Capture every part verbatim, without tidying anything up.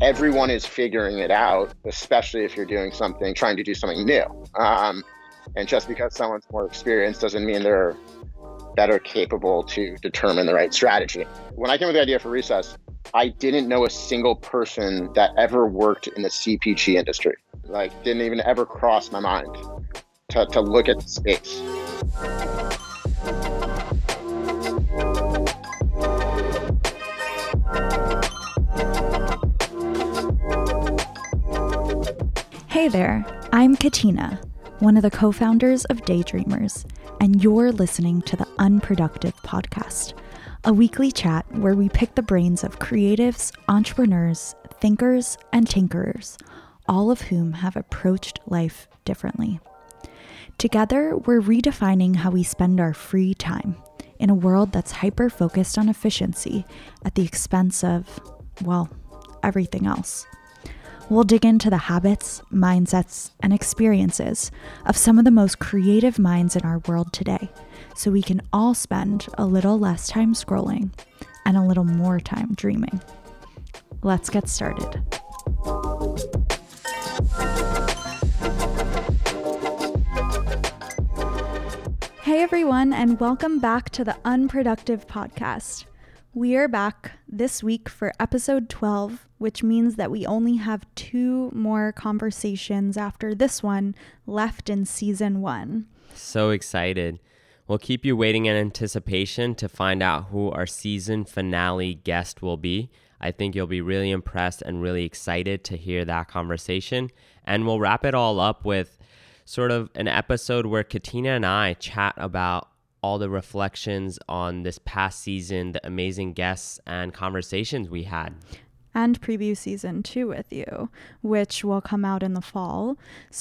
everyone is figuring it out, especially if you're doing something, trying to do something new. Um, and just because someone's more experienced doesn't mean they're better capable to determine the right strategy. When I came with the idea for Recess, I didn't know a single person that ever worked in the C P G industry. Like, didn't even ever cross my mind to, to look at the space. Hey there, I'm Katina, one of the co-founders of Daydreamers, and you're listening to the Unproductive Podcast, a weekly chat where we pick the brains of creatives, entrepreneurs, thinkers, and tinkerers, all of whom have approached life differently. Together, we're redefining how we spend our free time in a world that's hyper-focused on efficiency at the expense of, well, everything else. We'll dig into the habits, mindsets, and experiences of some of the most creative minds in our world today, so we can all spend a little less time scrolling and a little more time dreaming. Let's get started. Hey everyone, and welcome back to the Unproductive Podcast. We are back this week for episode twelve, which means that we only have two more conversations after this one left in season one. So excited. We'll keep you waiting in anticipation to find out who our season finale guest will be. I think you'll be really impressed and really excited to hear that conversation. And we'll wrap it all up with sort of an episode where Katina and I chat about all the reflections on this past season, the amazing guests and conversations we had. And preview season two with you, which will come out in the fall.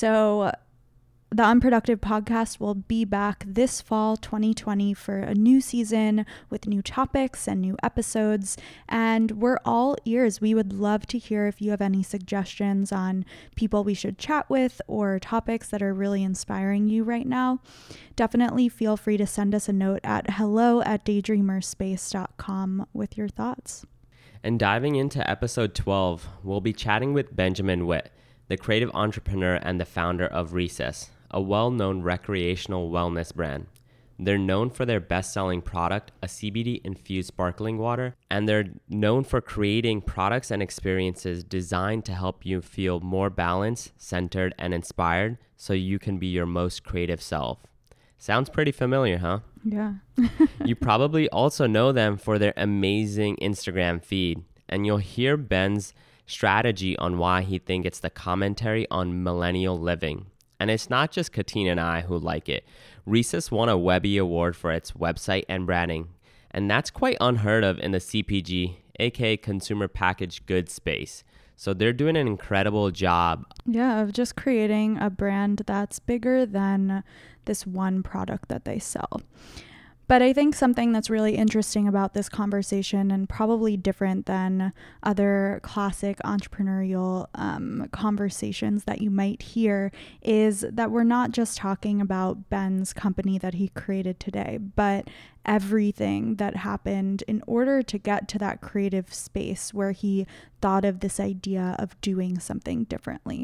So the Unproductive Podcast will be back this fall twenty twenty for a new season with new topics and new episodes. And we're all ears. We would love to hear if you have any suggestions on people we should chat with or topics that are really inspiring you right now. Definitely feel free to send us a note at hello at daydreamerspace dot com with your thoughts. And diving into episode twelve, we'll be chatting with Benjamin Witt, the creative entrepreneur and the founder of Recess, a well-known recreational wellness brand. They're known for their best-selling product, a C B D-infused sparkling water, and they're known for creating products and experiences designed to help you feel more balanced, centered, and inspired so you can be your most creative self. Sounds pretty familiar, huh? Yeah. You probably also know them for their amazing Instagram feed, and you'll hear Ben's strategy on why he thinks it's the commentary on millennial living. And it's not just Katina and I who like it. Recess won a Webby Award for its website and branding, and that's quite unheard of in the C P G, aka consumer packaged goods space. So they're doing an incredible job. Yeah, of just creating a brand that's bigger than this one product that they sell. But I think something that's really interesting about this conversation, and probably different than other classic entrepreneurial um, conversations that you might hear, is that we're not just talking about Ben's company that he created today, but everything that happened in order to get to that creative space where he thought of this idea of doing something differently.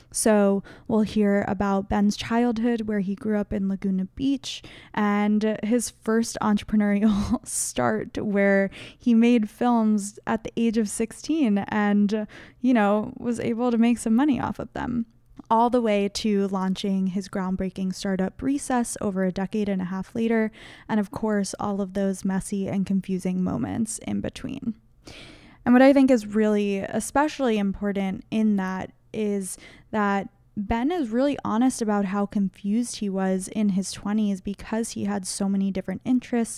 So we'll hear about Ben's childhood, where he grew up in Laguna Beach, and his first entrepreneurial start, where he made films at the age of sixteen and, you know, was able to make some money off of them, all the way to launching his groundbreaking startup Recess over a decade and a half later, and of course, all of those messy and confusing moments in between. And what I think is really especially important in that is that Ben is really honest about how confused he was in his twenties because he had so many different interests,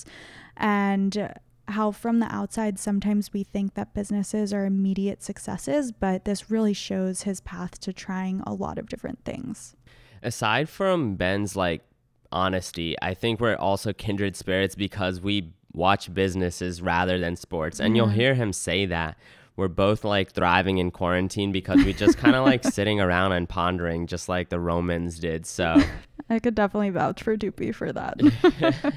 and how from the outside sometimes we think that businesses are immediate successes, but this really shows his path to trying a lot of different things. Aside from Ben's like honesty, I think we're also kindred spirits because we watch businesses rather than sports. And yeah. You'll hear him say that. We're both like thriving in quarantine because we just kind of like sitting around and pondering just like the Romans did. So I could definitely vouch for Doopy for that.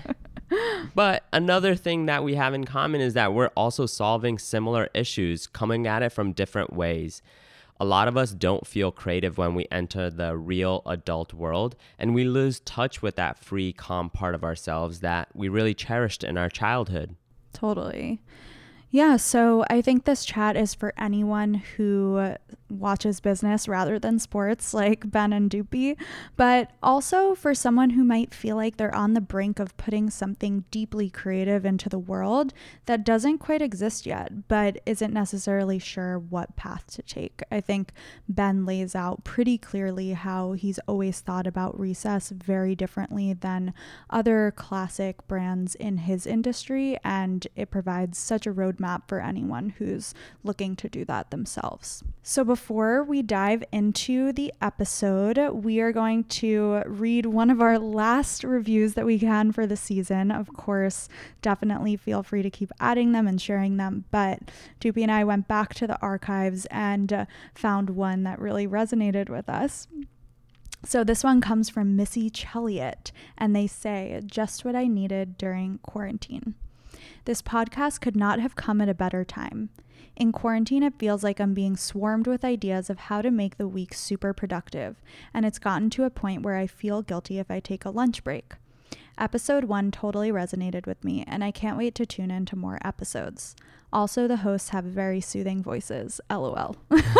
But another thing that we have in common is that we're also solving similar issues, coming at it from different ways. A lot of us don't feel creative when we enter the real adult world, and we lose touch with that free, calm part of ourselves that we really cherished in our childhood. Totally. Yeah, so I think this chat is for anyone who watches business rather than sports, like Ben and Doopy, but also for someone who might feel like they're on the brink of putting something deeply creative into the world that doesn't quite exist yet, but isn't necessarily sure what path to take. I think Ben lays out pretty clearly how he's always thought about Recess very differently than other classic brands in his industry, and it provides such a roadmap for anyone who's looking to do that themselves. So before we dive into the episode, we are going to read one of our last reviews that we can for the season. Of course, definitely feel free to keep adding them and sharing them, but Doopy and I went back to the archives and uh, found one that really resonated with us. So this one comes from Missy Chelliot, and they say, "Just what I needed during quarantine. This podcast could not have come at a better time. In quarantine, it feels like I'm being swarmed with ideas of how to make the week super productive, and it's gotten to a point where I feel guilty if I take a lunch break. Episode one totally resonated with me, and I can't wait to tune in to more episodes. Also, the hosts have very soothing voices. LOL."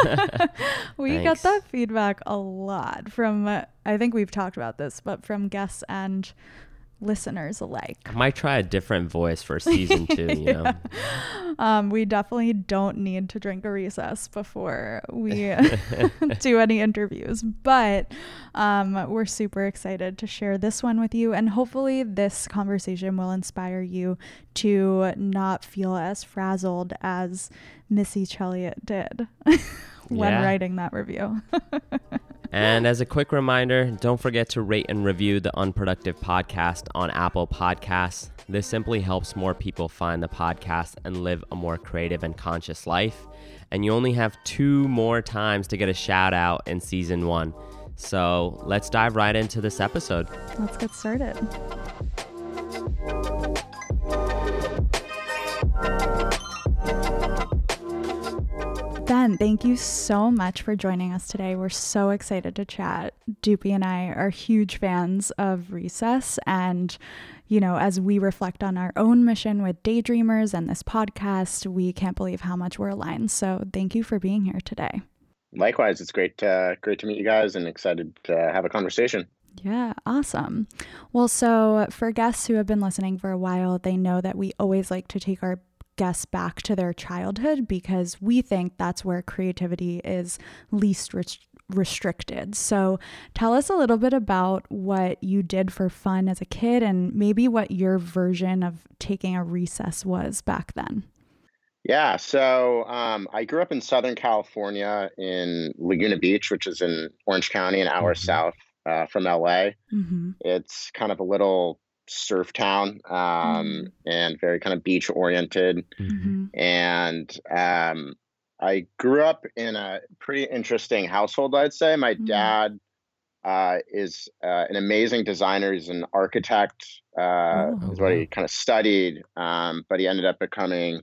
We Thanks. get that feedback a lot from, uh, I think we've talked about this, but from guests and listeners alike. I might try a different voice for season two, you know? Um, we definitely don't need to drink a recess before we do any interviews, but um, we're super excited to share this one with you, and hopefully this conversation will inspire you to not feel as frazzled as Missy Chelliot did when Yeah. writing that review. And as a quick reminder, don't forget to rate and review the Unproductive Podcast on Apple Podcasts. This simply helps more people find the podcast and live a more creative and conscious life. And you only have two more times to get a shout out in season one. So let's dive right into this episode. Let's get started. Ben, thank you so much for joining us today. We're so excited to chat. Doopy and I are huge fans of Recess, and you know, as we reflect on our own mission with Daydreamers and this podcast, we can't believe how much we're aligned. So thank you for being here today. Likewise, it's great to, great to meet you guys and excited to have a conversation. Yeah, awesome. Well, so for guests who have been listening for a while, they know that we always like to take our guests back to their childhood because we think that's where creativity is least rest- restricted. So tell us a little bit about what you did for fun as a kid and maybe what your version of taking a recess was back then. Yeah, so um, I grew up in Southern California in Laguna Beach, which is in Orange County, an hour Mhm. south uh, from L A. Mm-hmm. It's kind of a little surf town um, Mm. and very kind of beach oriented. Mm-hmm. And um, I grew up in a pretty interesting household, I'd say. My Mm. dad uh, is uh, an amazing designer. He's an architect, uh, Oh. is what wow. he kind of studied, um, but he ended up becoming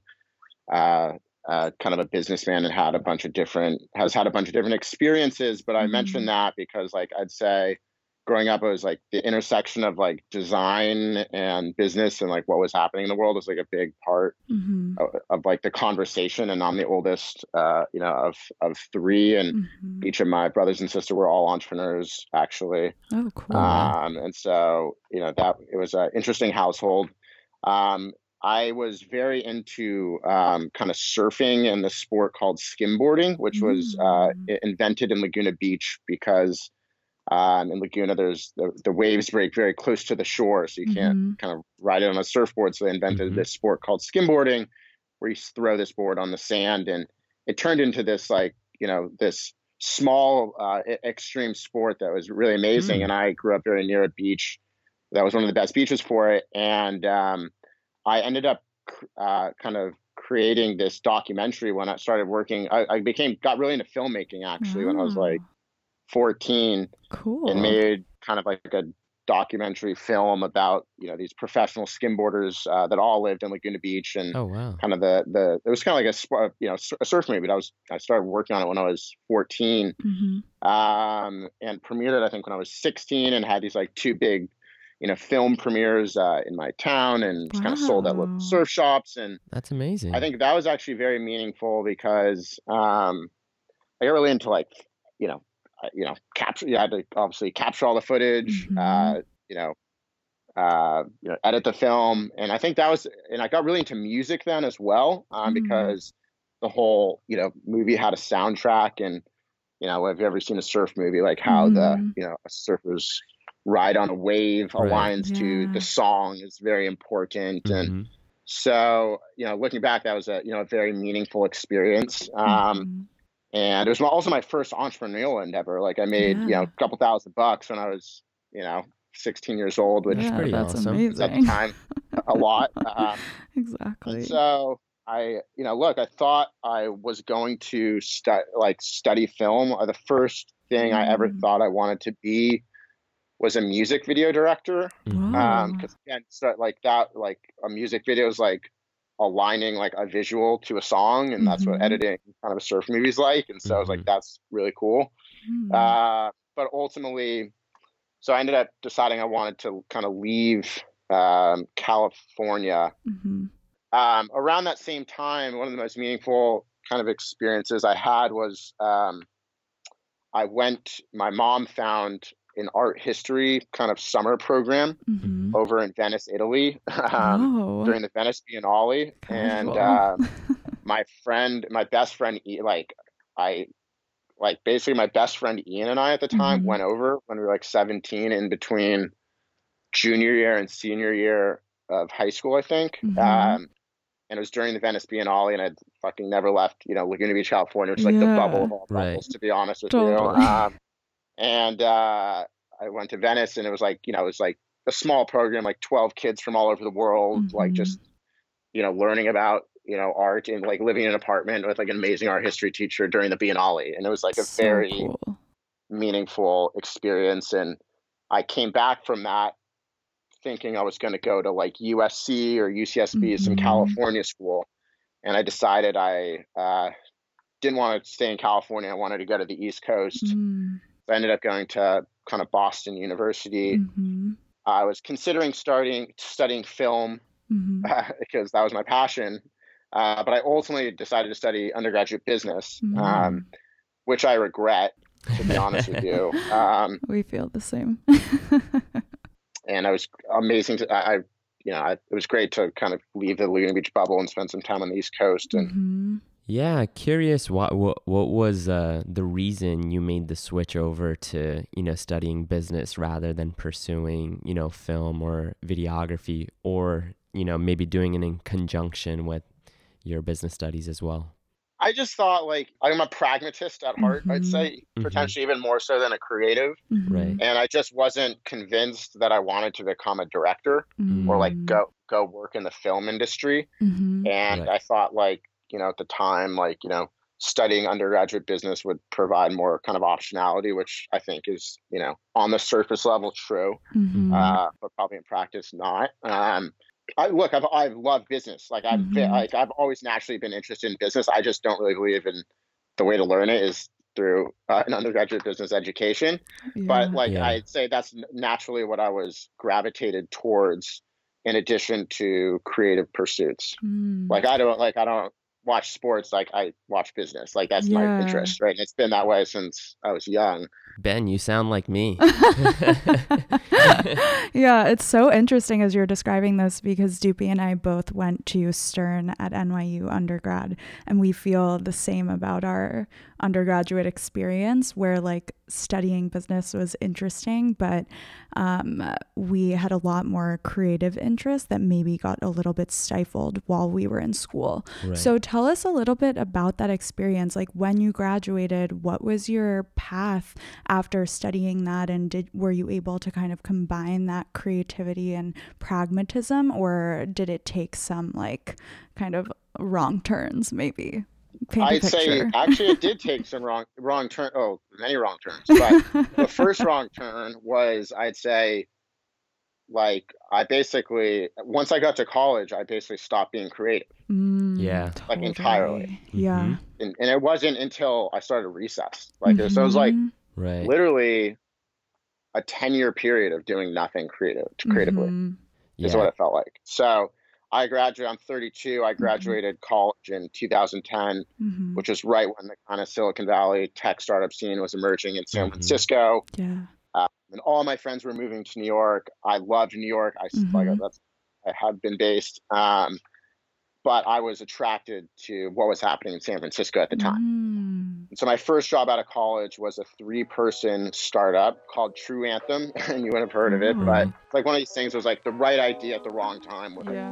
uh, uh, kind of a businessman and had a bunch of different, has had a bunch of different experiences. But I Mm. mentioned that because, like, I'd say growing up, it was like the intersection of like design and business and like what was happening in the world was like a big part Mm-hmm. of, of like the conversation. And I'm the oldest, uh, you know, of of three, and Mm-hmm. each of my brothers and sister were all entrepreneurs, actually. Oh, cool. wow. Um, and so, you know, that it was an interesting household. Um, I was very into um, kind of surfing and the sport called skimboarding, which was uh, Mm. i- invented in Laguna Beach because um, in Laguna, there's the, the waves break very close to the shore, so you can't Mhm. kind of ride it on a surfboard. So they invented Mhm. this sport called skimboarding, where you s- throw this board on the sand, and it turned into this like you know this small uh, e- extreme sport that was really amazing. Hmm. And I grew up very near a beach that was one of the best beaches for it, and um, I ended up cr- uh, kind of creating this documentary when I started working. I, I became got really into filmmaking actually when I was like Wow. fourteen, Cool. and made kind of like a documentary film about, you know, these professional skimboarders uh, that all lived in Laguna Beach, and Oh, wow. kind of the the it was kind of like a sp- you know a surf movie. But I was I started working on it when I was fourteen, Mm-hmm. um, and premiered it I think when I was sixteen, and had these like two big, you know, film premieres uh, in my town, and just kind of sold at local Wow. surf shops. And That's amazing. I think that was actually very meaningful because um, I got really into like, you know, uh, you know, capture. You had to obviously capture all the footage, Mhm. uh, you know, uh, you know, edit the film, and I think that was, and I got really into music then as well, um, Mm. because the whole, you know, movie had a soundtrack, and you know, have you ever seen a surf movie, like how the, Mhm. you know, a surfer's ride on a wave Right. aligns to Yeah. the song is very important. And Mhm. so, you know, looking back, that was a, you know, a very meaningful experience. Um, Mhm. and it was also my first entrepreneurial endeavor. Like I made, you know, Yeah. a couple thousand bucks when I was, you know, sixteen years old, which Yeah, pretty that's awesome. is at the amazing. time a lot. Um, and Exactly. so I, you know, look, I thought I was going to stu- like study film. Uh, The first thing I ever Mm. thought I wanted to be was a music video director. Mhm. Um, Whoa. because again, so like that, like a music video is like aligning like a visual to a song, and that's what Mhm. editing kind of a surf movie is like. And so I was like, Mhm. that's really cool. Mm. Uh, but ultimately, so I ended up deciding I wanted to kind of leave um, California. Mhm. Um, around that same time, one of the most meaningful kind of experiences I had was um, I went, my mom found an art history kind of summer program Mhm. over in Venice, Italy, um, Oh, during the Venice Biennale. And casual. uh, my friend, my best friend, I- like, I, like basically my best friend Ian and I at the time Mhm. went over when we were like seventeen, in between junior year and senior year of high school, I think. Mhm. Um, and it was during the Venice Biennale, and I'd fucking never left, you know, Laguna Beach, California, which is like the bubble Yeah. of all Right. bubbles, to be honest with you. Totally. Um, and uh, I went to Venice, and it was like, you know, it was like a small program, like twelve kids from all over the world, like Mhm. just, you know, learning about, you know, art, and like living in an apartment with like an amazing art history teacher during the Biennale. And it was like a So very cool. meaningful experience. And I came back from that thinking I was going to go to like U S C or U C S B, some Mhm. California school. And I decided I uh, didn't want to stay in California. I wanted to go to the East Coast. Mm. So I ended up going to kind of Boston University. Mhm. I was considering starting studying film Mhm. uh, because that was my passion. Uh, but I ultimately decided to study undergraduate business, Mm. um, which I regret, to be honest with you. Um, We feel the same. and I was amazing. To, I, I, you know, I, it was great to kind of leave the Laguna Beach bubble and spend some time on the East Coast. And Mhm. Yeah, curious what what what was uh, the reason you made the switch over to, you know, studying business rather than pursuing, you know, film or videography, or, you know, maybe doing it in conjunction with your business studies as well? I just thought, like, I'm a pragmatist at heart, I'd Mhm. say, Mhm. potentially even more so than a creative. Right. Mhm. And I just wasn't convinced that I wanted to become a director or like Mm. go go work in the film industry. Mhm. And Right. I thought, like, you know, at the time, like, you know, studying undergraduate business would provide more kind of optionality, which I think is, you know, on the surface level true, Mhm. uh, but probably in practice not. Um, I look, I've I've loved business. Like I've ve- Mhm. like I've always naturally been interested in business. I just don't really believe in the way to learn it is through uh, an undergraduate business education. But Yeah. like Yeah. I'd say that's n- naturally what I was gravitated towards, in addition to creative pursuits. Mm. Like I don't like I don't watch sports, like I watch business. Like that's my Yeah. interest, right? And it's been that way since I was young. Ben, you sound like me. Yeah, it's so interesting as you're describing this because Doopy and I both went to Stern at N Y U undergrad, and we feel the same about our undergraduate experience where like studying business was interesting, but um, we had a lot more creative interest that maybe got a little bit stifled while we were in school. Right. So tell us a little bit about that experience. Like when you graduated, what was your path after studying that, and did were you able to kind of combine that creativity and pragmatism, or did it take some like kind of wrong turns maybe? Paint a I'd say picture. actually it did take some wrong wrong turn. Oh, many wrong turns. But the first wrong turn was, I'd say, like I basically, once I got to college, I basically stopped being creative. Mm, Yeah. Like totally. entirely. Yeah. Mhm. And, and it wasn't until I started Recess. Like, mm-hmm. So it was like right. literally a ten year period of doing nothing creative, creatively Mm-hmm. is Yeah. what it felt like. So I graduated, I'm thirty-two. I graduated mm-hmm. college in two thousand ten, mm-hmm. which was right when the kind of Silicon Valley tech startup scene was emerging in San mm-hmm. Francisco. Yeah. Uh, and all my friends were moving to New York. I loved New York. I mm-hmm. like that's I had been based, um, but I was attracted to what was happening in San Francisco at the time. Mm. And so my first job out of college was a three-person startup called True Anthem, and you would have heard of it. But it's like one of these things was like the right idea at the wrong time. With yeah.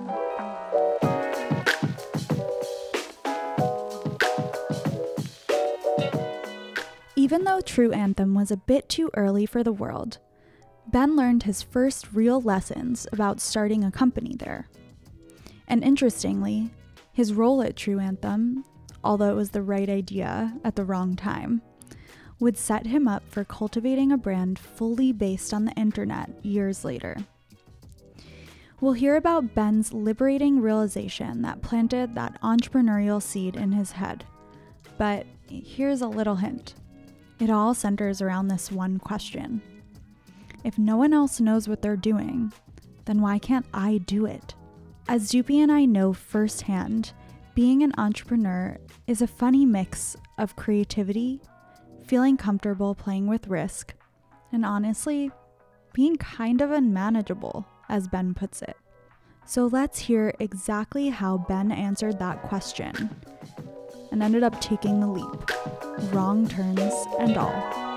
Even though True Anthem was a bit too early for the world, Ben learned his first real lessons about starting a company there. And interestingly, his role at True Anthem, although it was the right idea at the wrong time, would set him up for cultivating a brand fully based on the internet years later. We'll hear about Ben's liberating realization that planted that entrepreneurial seed in his head. But here's a little hint. It all centers around this one question. If no one else knows what they're doing, then why can't I do it? As Doopy and I know firsthand, being an entrepreneur is a funny mix of creativity, feeling comfortable playing with risk, and honestly, being kind of unmanageable, as Ben puts it. So let's hear exactly how Ben answered that question and ended up taking the leap, wrong turns and all.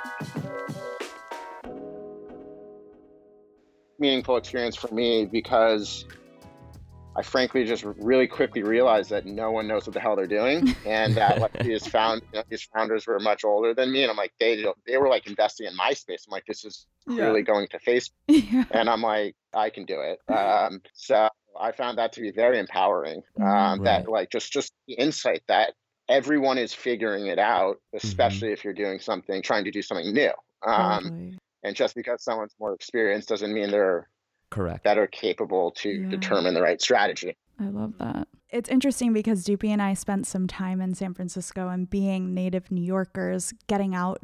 Meaningful experience for me because I frankly just really quickly realized that no one knows what the hell they're doing, and that like these found you know, these founders were much older than me, and I'm like they they were like investing in MySpace. I'm like this is clearly yeah. going to Facebook, yeah. and I'm like I can do it. Um, so I found that to be very empowering. Um, right. That like just just the insight that everyone is figuring it out, especially mm-hmm. if you're doing something, trying to do something new. Um, totally. And just because someone's more experienced doesn't mean they're correct, better capable to yeah. determine the right strategy. I love that. It's interesting because Doopy and I spent some time in San Francisco, and being native New Yorkers, getting out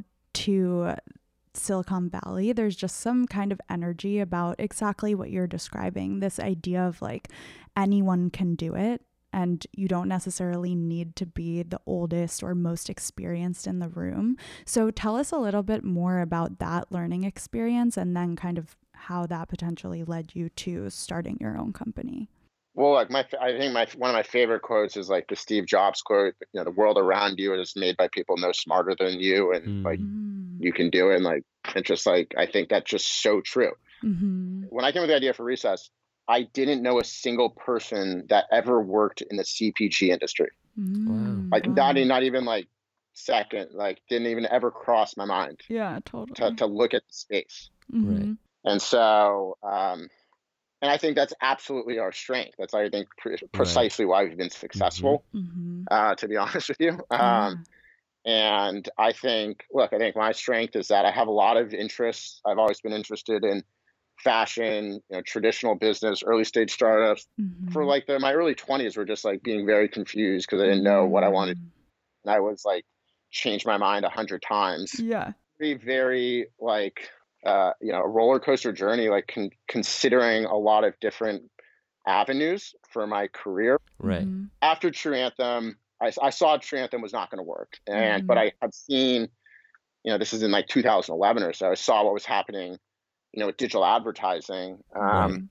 to Silicon Valley, there's just some kind of energy about exactly what you're describing. This idea of like anyone can do it. And you don't necessarily need to be the oldest or most experienced in the room. So tell us a little bit more about that learning experience and then kind of how that potentially led you to starting your own company. Well, like my, I think my one of my favorite quotes is like the Steve Jobs quote. You know, the world around you is made by people no smarter than you, and mm. like you can do it. And like it's just like I think that's just so true. Mm-hmm. When I came with the idea for Recess, I didn't know a single person that ever worked in the C P G industry. Wow. Like wow. not, not even like second, like didn't even ever cross my mind. Yeah, totally. To, to look at the space. Mm-hmm. Right. And so, um, and I think that's absolutely our strength. That's, I think, pre- precisely right. why we've been successful, mm-hmm. uh, to be honest with you. Um, yeah. And I think, look, I think my strength is that I have a lot of interests. I've always been interested in fashion, you know, traditional business, early stage startups. Mm-hmm. For like the, my early twenties were just like being very confused because I didn't know what I wanted. And I was like, changed my mind a hundred times. Yeah. Very, very like, uh, you know, a roller coaster journey, like con- considering a lot of different avenues for my career. Right. Mm-hmm. After True Anthem, I, I saw True Anthem was not going to work. And, mm-hmm. but I had seen, you know, this is in like two thousand eleven or so, I saw what was happening, you know, with digital advertising. Um, right.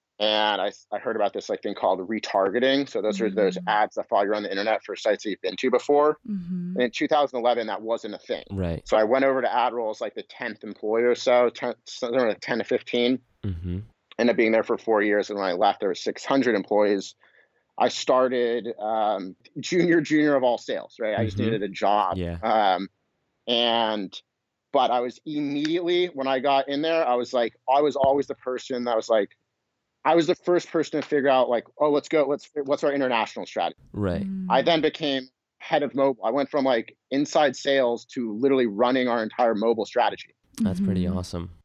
And I, I heard about this like thing called retargeting. So those mm-hmm. are those ads that follow you on the internet for sites that you've been to before. Mm-hmm. And in two thousand eleven, that wasn't a thing. Right. So I went over to AdRoll as like the tenth employee or so, ten, something like ten to fifteen. Mm-hmm. Ended up being there for four years. And when I left, there were six hundred employees. I started um, junior, junior of all sales, right? Mm-hmm. I just needed a job. Yeah. Um, and But I was immediately, when I got in there, I was like, I was always the person that was like, I was the first person to figure out like, oh, let's go. Let's, what's our international strategy? Right. Mm. I then became head of mobile. I went from like inside sales to literally running our entire mobile strategy. That's pretty awesome.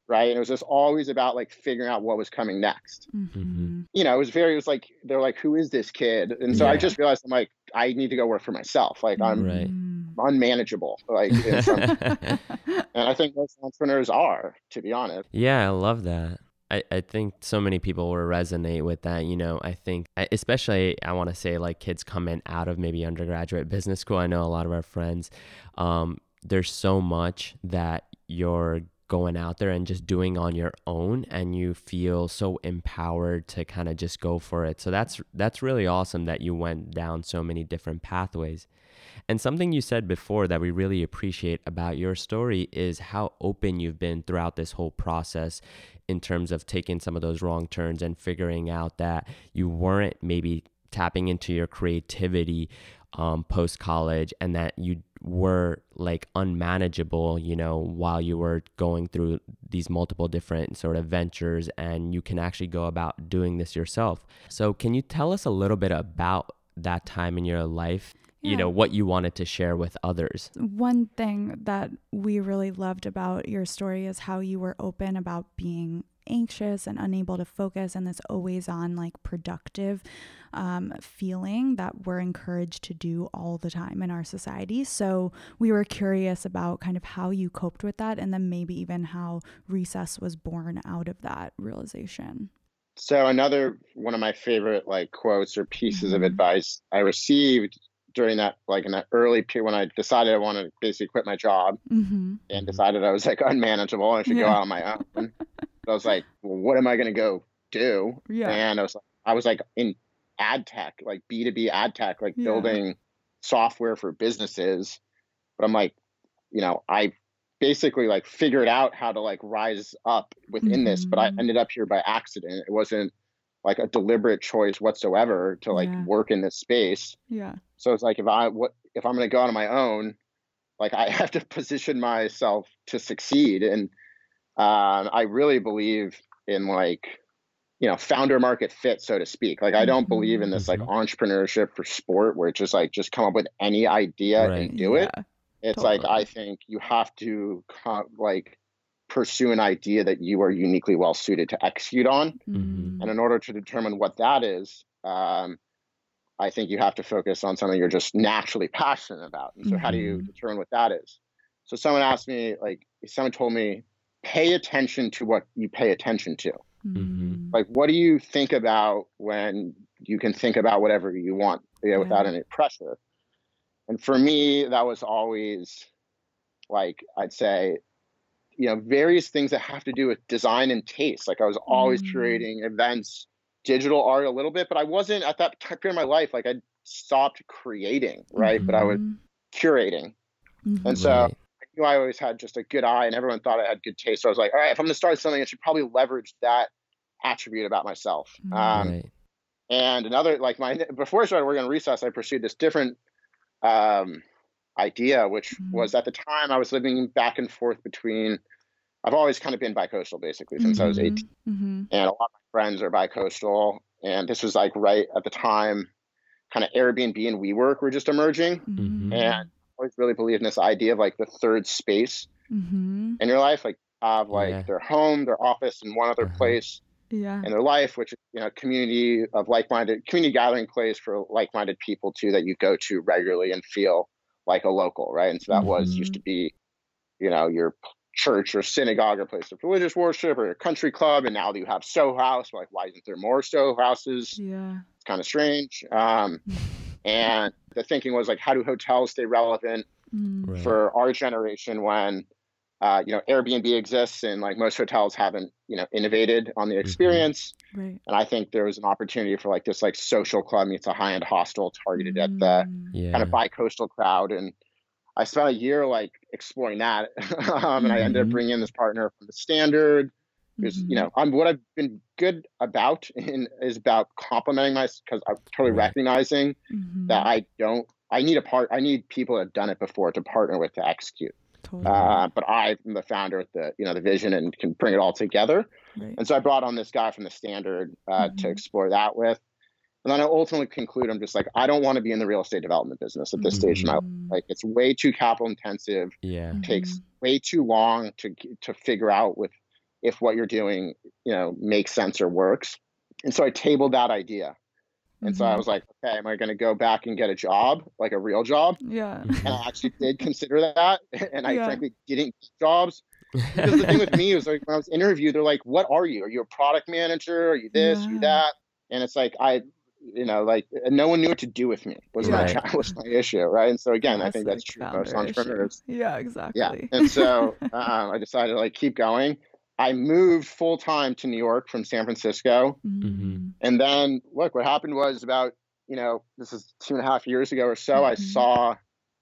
right? And it was just always about like figuring out what was coming next. Mm-hmm. You know, it was very, it was like, they're like, who is this kid? And so I Yeah. just realized I'm like, I need to go work for myself. Like I'm Right. unmanageable. Like, in some, and I think most entrepreneurs are, to be honest. Yeah, I love that. I, I think so many people will resonate with that. You know, I think, I- especially, I want to say like kids coming out of maybe undergraduate business school. I know a lot of our friends, um, there's so much that you're going out there and just doing on your own, and you feel so empowered to kind of just go for it. So that's that's really awesome that you went down so many different pathways. And something you said before that we really appreciate about your story is how open you've been throughout this whole process in terms of taking some of those wrong turns and figuring out that you weren't maybe tapping into your creativity um, post-college, and that you were like unmanageable, you know, while you were going through these multiple different sort of ventures, and you can actually go about doing this yourself. So can you tell us a little bit about that time in your life? You Yeah. know, what you wanted to share with others. One thing that we really loved about your story is how you were open about being anxious and unable to focus, and this always on like productive um, feeling that we're encouraged to do all the time in our society. So we were curious about kind of how you coped with that, and then maybe even how Recess was born out of that realization. So another one of my favorite like quotes or pieces Mhm. of advice I received during that, like in that early period when I decided I wanted to basically quit my job Mm-hmm. and Mhm. decided I was like unmanageable and I should go Yeah. out on my own. I was like, well, what am I going to go do? Yeah. And I was like, I was like in ad tech, like B two B ad tech, like Yeah. building software for businesses. But I'm like, you know, I basically like figured out how to like rise up within this, but I Mhm. ended up here by accident. It wasn't like a deliberate choice whatsoever to like Yeah. work in this space. Yeah. So it's like if I what if I'm going to go out on my own, like I have to position myself to succeed. And um, I really believe in like you know founder market fit, so to speak. Like I don't believe in this like Mhm. entrepreneurship for sport where it's just like just come up with any idea Right. and do it. Yeah. It's like Totally. I think you have to co- like pursue an idea that you are uniquely well suited to execute on. Mhm. And in order to determine what that is, um, I think you have to focus on something you're just naturally passionate about. And so, how do you Mhm. determine what that is? So, someone asked me, like, someone told me, pay attention to what you pay attention to. Mhm. Like, what do you think about when you can think about whatever you want, you know, without Yeah. any pressure? And for me, that was always like, I'd say, you know, various things that have to do with design and taste. Like, I was always Mm. curating events, digital art a little bit, but I wasn't at that time period of my life. Like, I stopped creating, right? But I was Mhm. curating. Mhm. And so Right. I knew I always had just a good eye, and everyone thought I had good taste. So I was like, all right, if I'm going to start something, I should probably leverage that attribute about myself. Mm. Um, Right. and another, like my, before I started working on Recess, I pursued this different um, idea, which Mhm. was at the time I was living back and forth between, I've always kind of been bicoastal basically since I was Mhm. eighteen. Mhm. And a lot of my friends are bicoastal. And this was like right at the time, kind of Airbnb and WeWork were just emerging. Mhm. And I always really believed in this idea of like the third space Mhm. in your life, like have like Yeah. their home, their office, and one other Uh-huh. place Yeah. in their life, which is, you know, community of like-minded, community gathering place for like-minded people too, that you go to regularly and feel like a local, right? And so that was used to Mhm. be, you know, your church or synagogue or place of religious worship or a country club. And now you have Soho House. Like, why isn't there more Soho Houses? Yeah. It's kind of strange. Um, and the thinking was like, how do hotels stay relevant Mm. Right. for our generation when, uh, you know, Airbnb exists and like most hotels haven't, you know, innovated on the Mhm. experience. Right. And I think there was an opportunity for like this like social club meets a high-end hostel targeted at the Mm. Yeah. kind of bi-coastal crowd. And I spent a year like exploring that. um, and I ended up Mhm. bringing in this partner from the Standard, who's, you Mhm. know, I'm what I've been good about in, is about complimenting myself, because I'm totally Right. recognizing Mhm. that I don't, I need a part, I need people that have done it before to partner with to execute. Totally. Uh, but I'm the founder with the, you know, the vision and can bring it all together. Right. And so I brought on this guy from the Standard uh, to Mhm. explore that with. And then I ultimately conclude, I'm just like, I don't want to be in the real estate development business at this stage in my life. Mhm. Like, it's way too capital intensive, Yeah. Mhm. takes way too long to to figure out with if what you're doing, you know, makes sense or works. And so I tabled that idea. And mm-hmm. so I was like, okay, am I going to go back and get a job, like a real job? Yeah. And I actually did consider that. And I yeah. frankly didn't get jobs. Because the thing with me was like, when I was interviewed, they're like, what are you? Are you a product manager? Are you this? Yeah. Are you that? And it's like, I, you know, like no one knew what to do with me was right. my was my issue. Right. And so again, yeah, I think like that's true for most entrepreneurs. Issue. Yeah, exactly. Yeah. And so um, I decided to like keep going. I moved full time to New York from San Francisco. Mm-hmm. And then look, what happened was about, you know, this is two and a half years ago or so, mm-hmm. I saw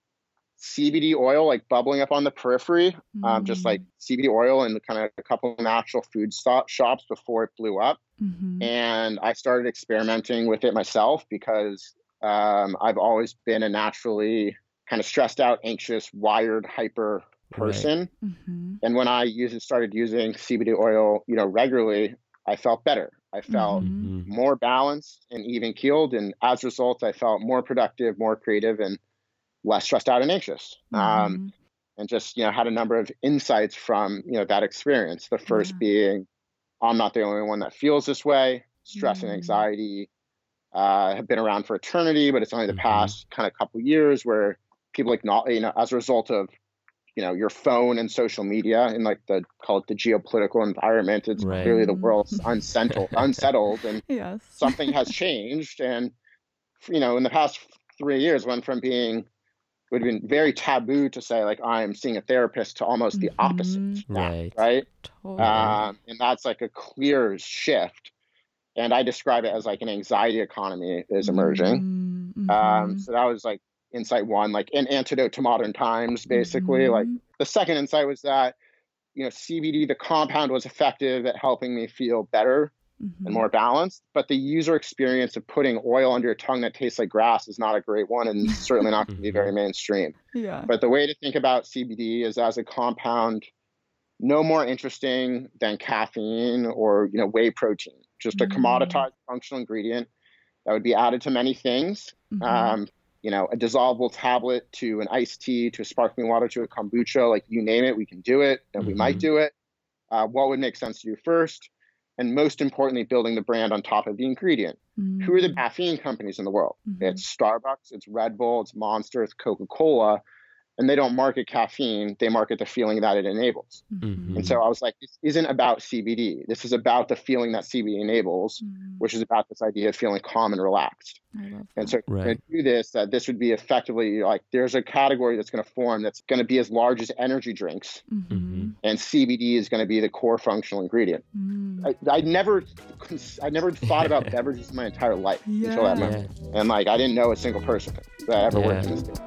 C B D oil like bubbling up on the periphery, mm-hmm. um, just like C B D oil in kind of a couple of natural food stop shops before it blew up. Mm-hmm. And I started experimenting with it myself because um, I've always been a naturally kind of stressed out, anxious, wired, hyper person. Right. Mm-hmm. And when I used started using C B D oil, you know, regularly, I felt better. I felt mm-hmm. more balanced and even keeled. And as a result, I felt more productive, more creative, and less stressed out and anxious. Mm-hmm. Um, and just, you know, had a number of insights from, you know, that experience. The first yeah. being, I'm not the only one that feels this way. Stress mm-hmm. and anxiety uh, have been around for eternity, but it's only the mm-hmm. past kind of couple years where people acknowledge, you know, as a result of, you know, your phone and social media and like the, call it the geopolitical environment. It's right. clearly the world's unsettled, unsettled and yes. something has changed. And, you know, in the past three years went from being, it would have been very taboo to say like, I'm seeing a therapist to almost the opposite. Mm-hmm. Now, right. Right. Totally. Um, and that's like a clear shift. And I describe it as like an anxiety economy is emerging. Mm-hmm. Um, so that was like insight one, like an antidote to modern times, basically. Mm-hmm. Like the second insight was that, you know, C B D, the compound was effective at helping me feel better mm-hmm. and more balanced, but the user experience of putting oil under your tongue that tastes like grass is not a great one and certainly not going to be very mainstream. Yeah. But the way to think about C B D is as a compound, no more interesting than caffeine or, you know, whey protein, just a mm-hmm. commoditized functional ingredient that would be added to many things. Mm-hmm. Um, you know, a dissolvable tablet to an iced tea, to a sparkling water, to a kombucha, like you name it, we can do it and mm-hmm. we might do it. Uh, what would make sense to do first? And most importantly, building the brand on top of the ingredient. Mm-hmm. Who are the caffeine companies in the world? Mm-hmm. It's Starbucks, it's Red Bull, it's Monster, it's Coca-Cola. And they don't market caffeine, they market the feeling that it enables. Mm-hmm. And so I was like, this isn't about C B D. This is about the feeling that C B D enables, mm-hmm. which is about this idea of feeling calm and relaxed. I love and so right. to do this, uh, this would be effectively like, there's a category that's going to form that's going to be as large as energy drinks. Mm-hmm. And C B D is going to be the core functional ingredient. Mm-hmm. I, I never, I never thought about beverages in my entire life yeah. until that moment. Yeah. And like, I didn't know a single person that ever yeah. worked in this game.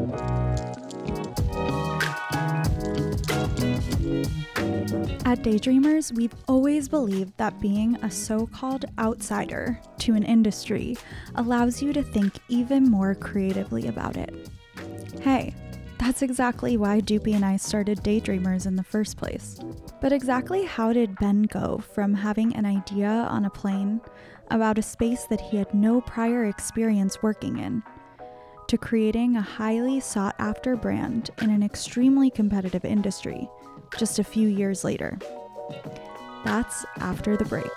At Daydreamers, we've always believed that being a so-called outsider to an industry allows you to think even more creatively about it. Hey, that's exactly why Doopy and I started Daydreamers in the first place. But exactly how did Ben go from having an idea on a plane about a space that he had no prior experience working in to creating a highly sought-after brand in an extremely competitive industry just a few years later? That's after the break.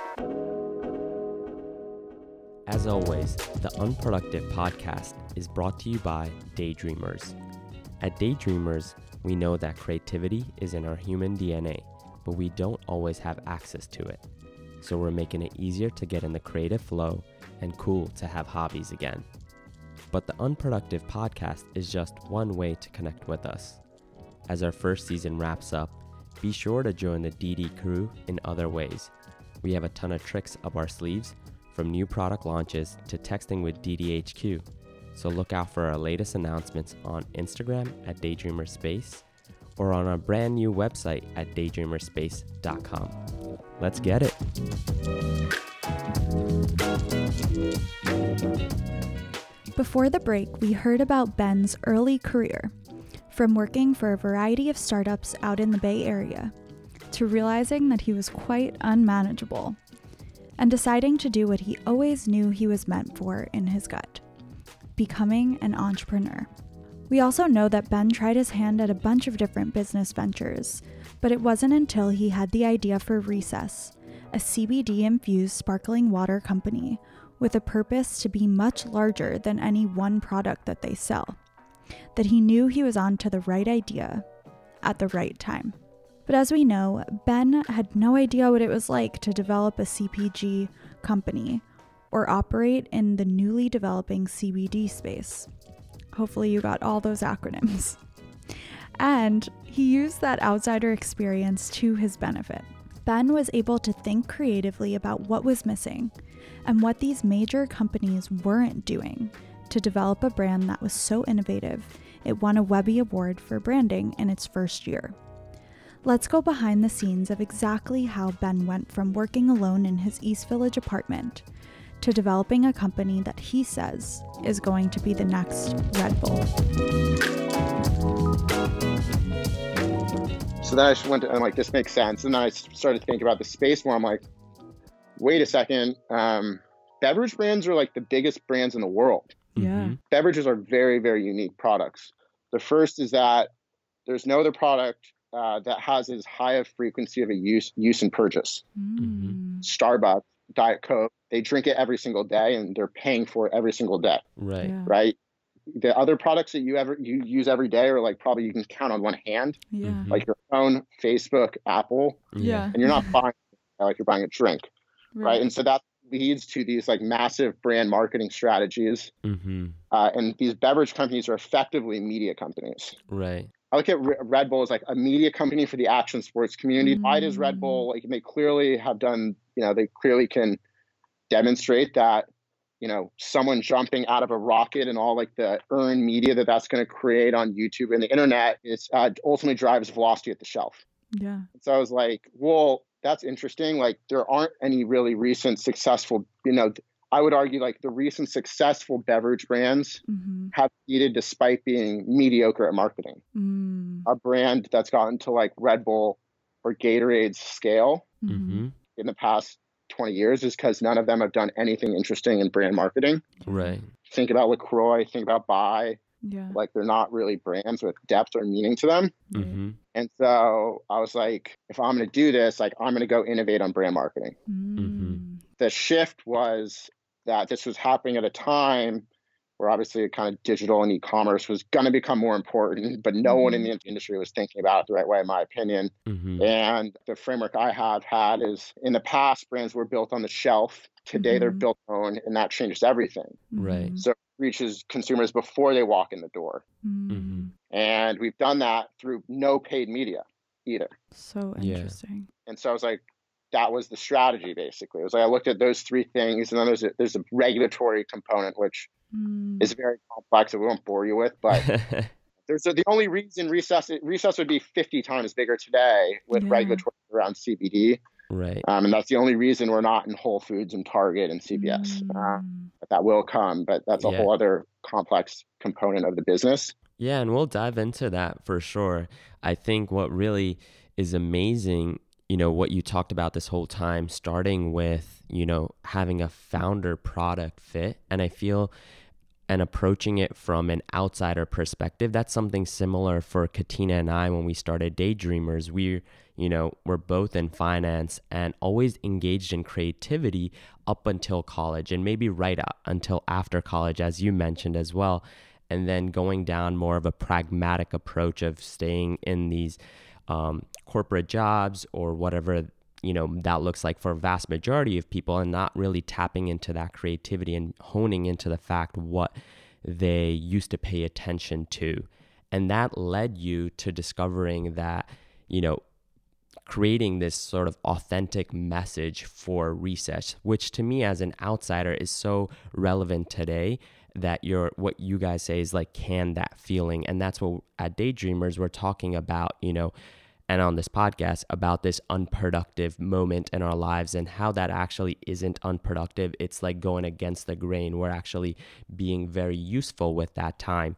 As always, the Unproductive Podcast is brought to you by Daydreamers. At Daydreamers, we know that creativity is in our human D N A, but we don't always have access to it. So we're making it easier to get in the creative flow and cool to have hobbies again. But the Unproductive Podcast is just one way to connect with us. As our first season wraps up, be sure to join the D D crew in other ways. We have a ton of tricks up our sleeves, from new product launches to texting with D D H Q. So look out for our latest announcements on Instagram at Daydreamerspace or on our brand new website at daydreamerspace dot com. Let's get it. Before the break, we heard about Ben's early career, from working for a variety of startups out in the Bay Area, to realizing that he was quite unmanageable, and deciding to do what he always knew he was meant for in his gut, becoming an entrepreneur. We also know that Ben tried his hand at a bunch of different business ventures, But it wasn't until he had the idea for Recess, a C B D-infused sparkling water company with a purpose to be much larger than any one product that they sell, that he knew he was on to the right idea at the right time. But as we know, Ben had no idea what it was like to develop a C P G company or operate in the newly developing C B D space. Hopefully you got all those acronyms. And he used that outsider experience to his benefit. Ben was able to think creatively about what was missing and what these major companies weren't doing to develop a brand that was so innovative it won a Webby Award for branding in its first year. Let's go behind the scenes of exactly how Ben went from working alone in his East Village apartment to developing a company that he says is going to be the next Red Bull. So then I just went to, I'm like, this makes sense. And then I started thinking about the space more. I'm like, wait a second. Um, beverage brands are like the biggest brands in the world. Yeah. Mm-hmm. Beverages are very, very unique products. The first is that there's no other product uh, that has as high a frequency of a use, use and purchase. Mm. Starbucks, Diet Coke, they drink it every single day and they're paying for it every single day. Right. Yeah. Right. The other products that you ever you use every day are like probably you can count on one hand, Yeah. Mhm. like your phone, Facebook, Apple, Yeah. and you're not buying like you're buying a drink, right? And so that leads to these like massive brand marketing strategies, Mm-hmm. uh, and these beverage companies are effectively media companies. Right. I look at Re- Red Bull as like a media company for the action sports community. Mm. Why does Red Bull, like they clearly have done, you know, they clearly can demonstrate that, you know, someone jumping out of a rocket and all like the earned media that that's going to create on YouTube and the internet is uh, ultimately drives velocity at the shelf. Yeah. So I was like, well, that's interesting. Like there aren't any really recent successful, you know, I would argue like the recent successful beverage brands Mm-hmm. have succeeded despite being mediocre at marketing. Mm. A brand that's gotten to like Red Bull or Gatorade's scale Mm-hmm. in the past twenty years is because none of them have done anything interesting in brand marketing. Right. Think about LaCroix, think about Bai, Yeah. like they're not really brands with depth or meaning to them. Right. Mm-hmm. And so I was like, if I'm going to do this, like I'm going to go innovate on brand marketing. Mm. The shift was that this was happening at a time where obviously kind of digital and e-commerce was going to become more important, but no one in the industry was thinking about it the right way, in my opinion. Mm-hmm. And the framework I have had is in the past, brands were built on the shelf. Today, they're Mhm. built on, and that changes everything. Right. So it reaches consumers before they walk in the door. Mm. Mm-hmm. And we've done that through no paid media either. So Yeah. interesting. And so I was like, that was the strategy, basically. It was like I looked at those three things, and then there's a, there's a regulatory component, which Mm. is very complex that we won't bore you with. But there's a, the only reason Recess, Recess would be fifty times bigger today with Yeah. regulatory around C B D. Right. Um, and that's the only reason we're not in Whole Foods and Target and C V S. Uh, Mm. but that will come, but that's a Yeah. whole other complex component of the business. Yeah, and we'll dive into that for sure. I think what really is amazing, you know, what you talked about this whole time, starting with, you know, having a founder product fit. And I feel, and approaching it from an outsider perspective, that's something similar for Katina and I when we started Daydreamers. We, you know, we're both in finance and always engaged in creativity up until college and maybe right up until after college, as you mentioned as well. And then going down more of a pragmatic approach of staying in these um, corporate jobs or whatever, you know, that looks like for a vast majority of people, and not really tapping into that creativity and honing into the fact what they used to pay attention to. And that led you to discovering that, you know, creating this sort of authentic message for Recess, which to me as an outsider is so relevant today, that you're, what you guys say is like, can that feeling. And that's what at Daydreamers we're talking about, you know, and on this podcast about this unproductive moment in our lives and how that actually isn't unproductive. It's like going against the grain. We're actually being very useful with that time.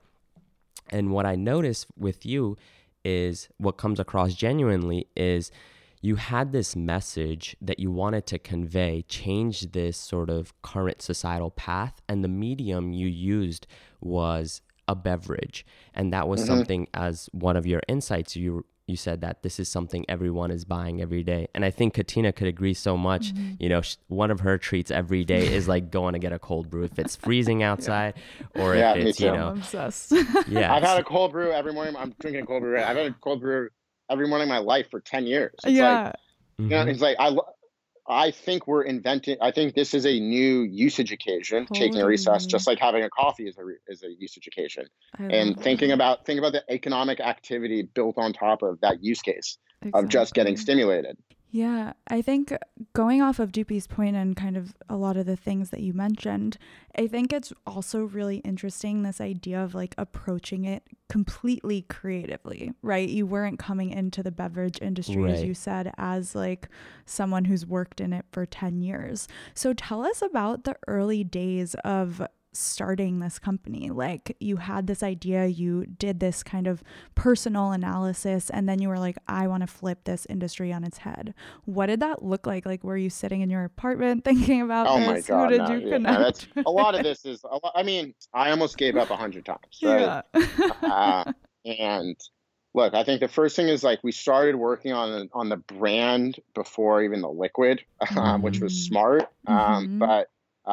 And what I noticed with you is what comes across genuinely is you had this message that you wanted to convey, change this sort of current societal path, and the medium you used was a beverage. And that was Mhm. something, as one of your insights, you you said that this is something everyone is buying every day. And I think Katina could agree so much. Mm-hmm. You know, sh- one of her treats every day is like going to get a cold brew if it's freezing outside yeah. or yeah, if it's, you know. I'm obsessed. yeah. I've had a cold brew every morning. I'm drinking a cold brew. I've had a cold brew every morning of my life for ten years. It's yeah. like, mm-hmm. you know, it's like, I, I think we're inventing, I think this is a new usage occasion, totally. Taking a recess, just like having a coffee is a, is a usage occasion. I and thinking that. about, think about the economic activity built on top of that use case exactly. of just getting stimulated. Yeah, I think going off of Dupi's point and kind of a lot of the things that you mentioned, I think it's also really interesting, this idea of like approaching it completely creatively, right? You weren't coming into the beverage industry, right. as you said, as like someone who's worked in it for ten years. So tell us about the early days of starting this company. Like, you had this idea, you did this kind of personal analysis, and then you were like, I want to flip this industry on its head. What did that look like? Like, were you sitting in your apartment thinking about oh this? My God, Who did no, you yeah, connect? No, that's, a lot of this is, a lot, I mean, I almost gave up a hundred times, right? Yeah. uh, and look, I think the first thing is like we started working on on the brand before even the liquid, um, mm-hmm. which was smart, um, mm-hmm. but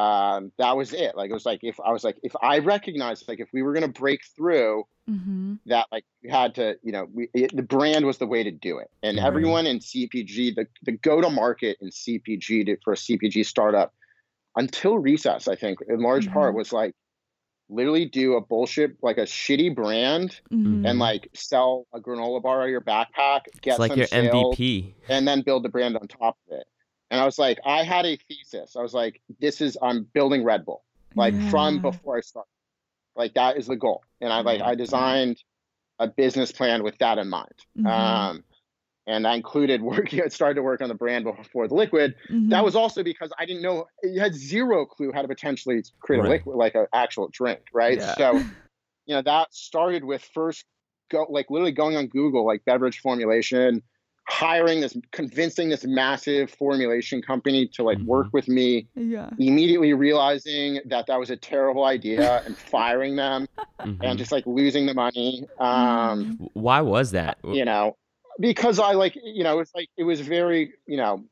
um that was it. Like, it was like, if I was like, if I recognized, like, if we were going to break through, mm-hmm. that, like, we had to, you know, we, it, the brand was the way to do it. And mm-hmm. everyone in C P G, the, the go-to-market in C P G to, for a C P G startup until Recess, I think, in large mm-hmm. part was like, literally do a bullshit, like a shitty brand mm-hmm. and like sell a granola bar out of your backpack, get it's like some your sales, M V P, and then build the brand on top of it. And I was like, I had a thesis. I was like, this is, I'm building Red Bull, like yeah. from before I started. Like, that is the goal. And I like, I designed a business plan with that in mind. Mm-hmm. Um, and I included working, I started to work on the brand before the liquid. Mm-hmm. That was also because I didn't know, you had zero clue how to potentially create right. a liquid, like an actual drink, right? Yeah. So, you know, that started with first go, like literally going on Google, like beverage formulation, hiring this, convincing this massive formulation company to like mm-hmm. work with me, yeah. immediately realizing that that was a terrible idea and firing them mm-hmm. and just like losing the money. Um, Why was that? You know, because I like, you know, it's like, it was very, you know,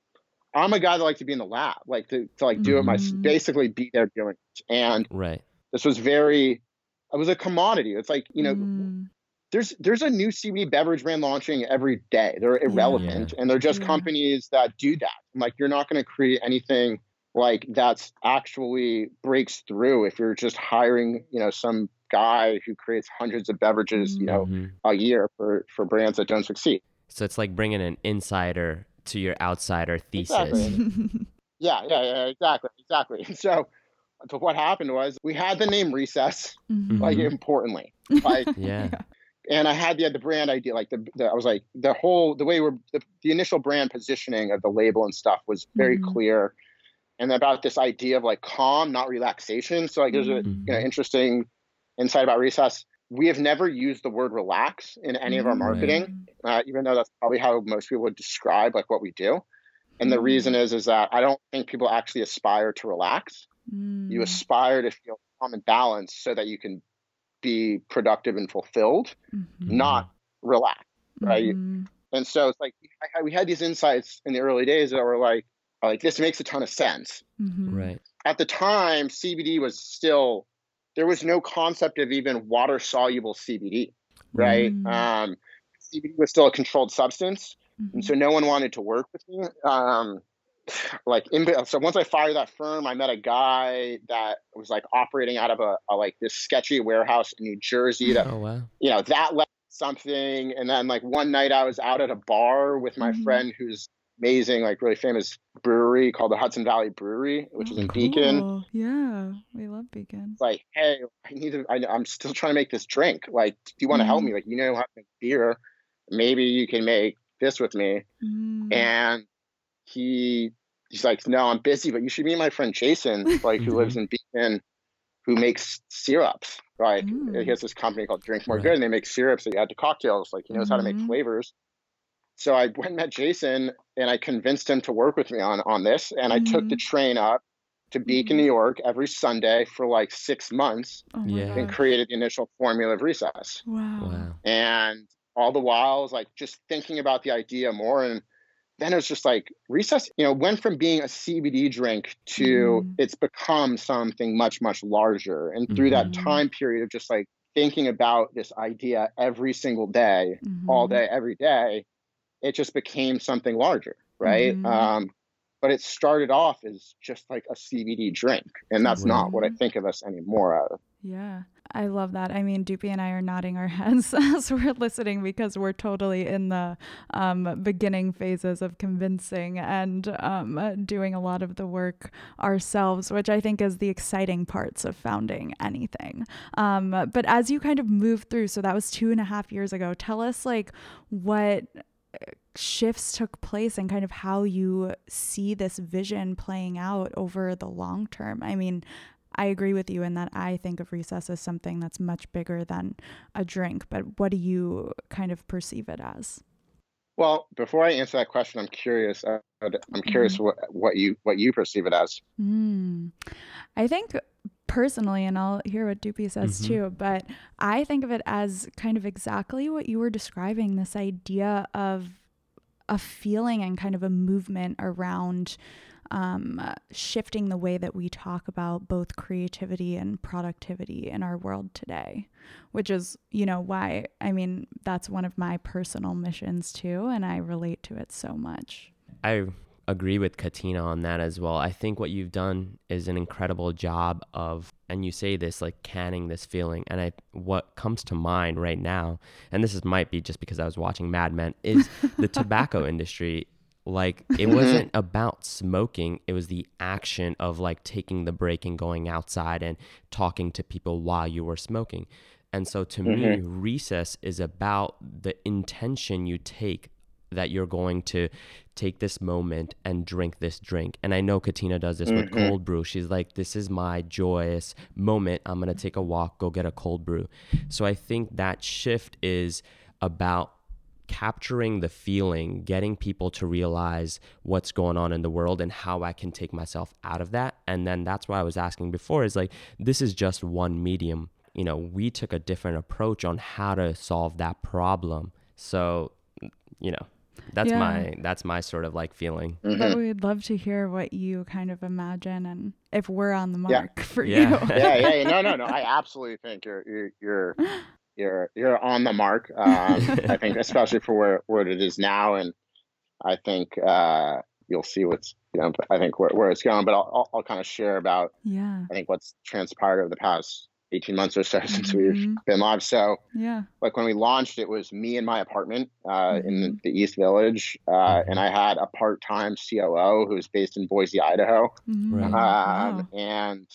I'm a guy that likes to be in the lab, like to, to like do mm-hmm. it my, basically be there doing it. And right. this was very, it was a commodity. It's like, you know, mm. there's, there's a new C B D beverage brand launching every day. They're irrelevant yeah. and they're just yeah. companies that do that. I'm like, you're not going to create anything like that's actually breaks through if you're just hiring, you know, some guy who creates hundreds of beverages, you know, mm-hmm. a year for, for brands that don't succeed. So it's like bringing an insider to your outsider thesis. Exactly. yeah, yeah, yeah, exactly, exactly. So, so what happened was we had the name Recess, mm-hmm. like importantly, like yeah. And I had the the brand idea, like the, the I was like the whole the way we're the, the initial brand positioning of the label and stuff was very mm-hmm. clear, and about this idea of like calm, not relaxation. So like there's a mm-hmm. you know, interesting insight about Recess. We have never used the word relax in any of our marketing, right. uh, even though that's probably how most people would describe like what we do. And mm. the reason is, is that I don't think people actually aspire to relax. Mm. You aspire to feel calm and balanced so that you can be productive and fulfilled, mm-hmm. not relax, right? Mm-hmm. And so it's like, I, we had these insights in the early days that were like, like this makes a ton of sense. Mm-hmm. Right. At the time, C B D was still, there was no concept of even water soluble C B D, right? Mm. Um, C B D was still a controlled substance. Mm-hmm. And so no one wanted to work with me. Um, like, in, so once I fired that firm, I met a guy that was like operating out of a, a like this sketchy warehouse in New Jersey that, oh, wow. you know, that led something. And then like one night I was out at a bar with my mm-hmm. friend who's amazing, like really famous brewery called the Hudson Valley Brewery, which oh, is in cool. Beacon. Yeah, we love Beacon. It's like, hey, I need to, I, I'm still trying to make this drink. Like, do you want to mm. help me? Like, you know how to make beer. Maybe you can make this with me. Mm. And he, he's like, no, I'm busy, but you should meet my friend Jason, like who lives in Beacon, who makes syrups. Like mm. he has this company called Drink More right. Good, and they make syrups that you add to cocktails. Like he knows mm-hmm. how to make flavors. So I went and met Jason, and I convinced him to work with me on, on this. And I mm-hmm. took the train up to Beacon, mm-hmm. New York every Sunday for like six months oh yeah. and created the initial formula of Recess. Wow. wow. And all the while I was like just thinking about the idea more. And then it was just like Recess, you know, went from being a C B D drink to Mm-hmm. it's become something much, much larger. And through that Mm-hmm. time period of just like thinking about this idea every single day, Mm-hmm. all day, every day, it just became something larger, right? Mm-hmm. Um, but it started off as just like a C B D drink, and that's Right. not what I think of us anymore as. Yeah, I love that. I mean, Doopy and I are nodding our heads as we're listening because we're totally in the um, beginning phases of convincing and um, doing a lot of the work ourselves, which I think is the exciting parts of founding anything. Um, but as you kind of move through, so that was two and a half years ago, tell us like what shifts took place and kind of how you see this vision playing out over the long term. I mean, I agree with you in that I think of Recess as something that's much bigger than a drink, but what do you kind of perceive it as? Well, before I answer that question, I'm curious. Uh, I'm curious Mm-hmm. what, what you what you perceive it as. Mm. I think personally, and I'll hear what Doopy says Mhm. too, but I think of it as kind of exactly what you were describing, this idea of a feeling and kind of a movement around um, uh, shifting the way that we talk about both creativity and productivity in our world today, which is, you know, why, I mean, that's one of my personal missions too, and I relate to it so much. I agree with Katina on that as well. I think what you've done is an incredible job of, and you say this like canning this feeling, and I what comes to mind right now, and this is might be just because I was watching Mad Men, is the tobacco industry. Like it wasn't about smoking, it was the action of like taking the break and going outside and talking to people while you were smoking. And so to me, Mm-hmm. Recess is about the intention you take that you're going to take this moment and drink this drink. And I know Katina does this with Mm-hmm. cold brew. She's like, this is my joyous moment. I'm going to take a walk, go get a cold brew. So I think that shift is about capturing the feeling, getting people to realize what's going on in the world and how I can take myself out of that. And then that's why I was asking before is like, this is just one medium. You know, we took a different approach on how to solve that problem. So, you know, that's Yeah. my that's my sort of like feeling. But Mm-hmm. we'd love to hear what you kind of imagine and if we're on the Yeah. mark for Yeah. you. Yeah, yeah, yeah. No, no, no. I absolutely think you're you're you're you're you're on the mark. Um, I think especially for where where it is now, and I think uh, you'll see what's you know I think where, where it's going. But I'll I'll, I'll kind of share about Yeah. I think what's transpired over the past eighteen months or so since we've Mhm. been live. So Yeah. like when we launched, it was me in my apartment uh, in the, Mhm. the East Village, uh, Mhm. and I had a part-time C O O who was based in Boise, Idaho, Mm, Right. um, wow. and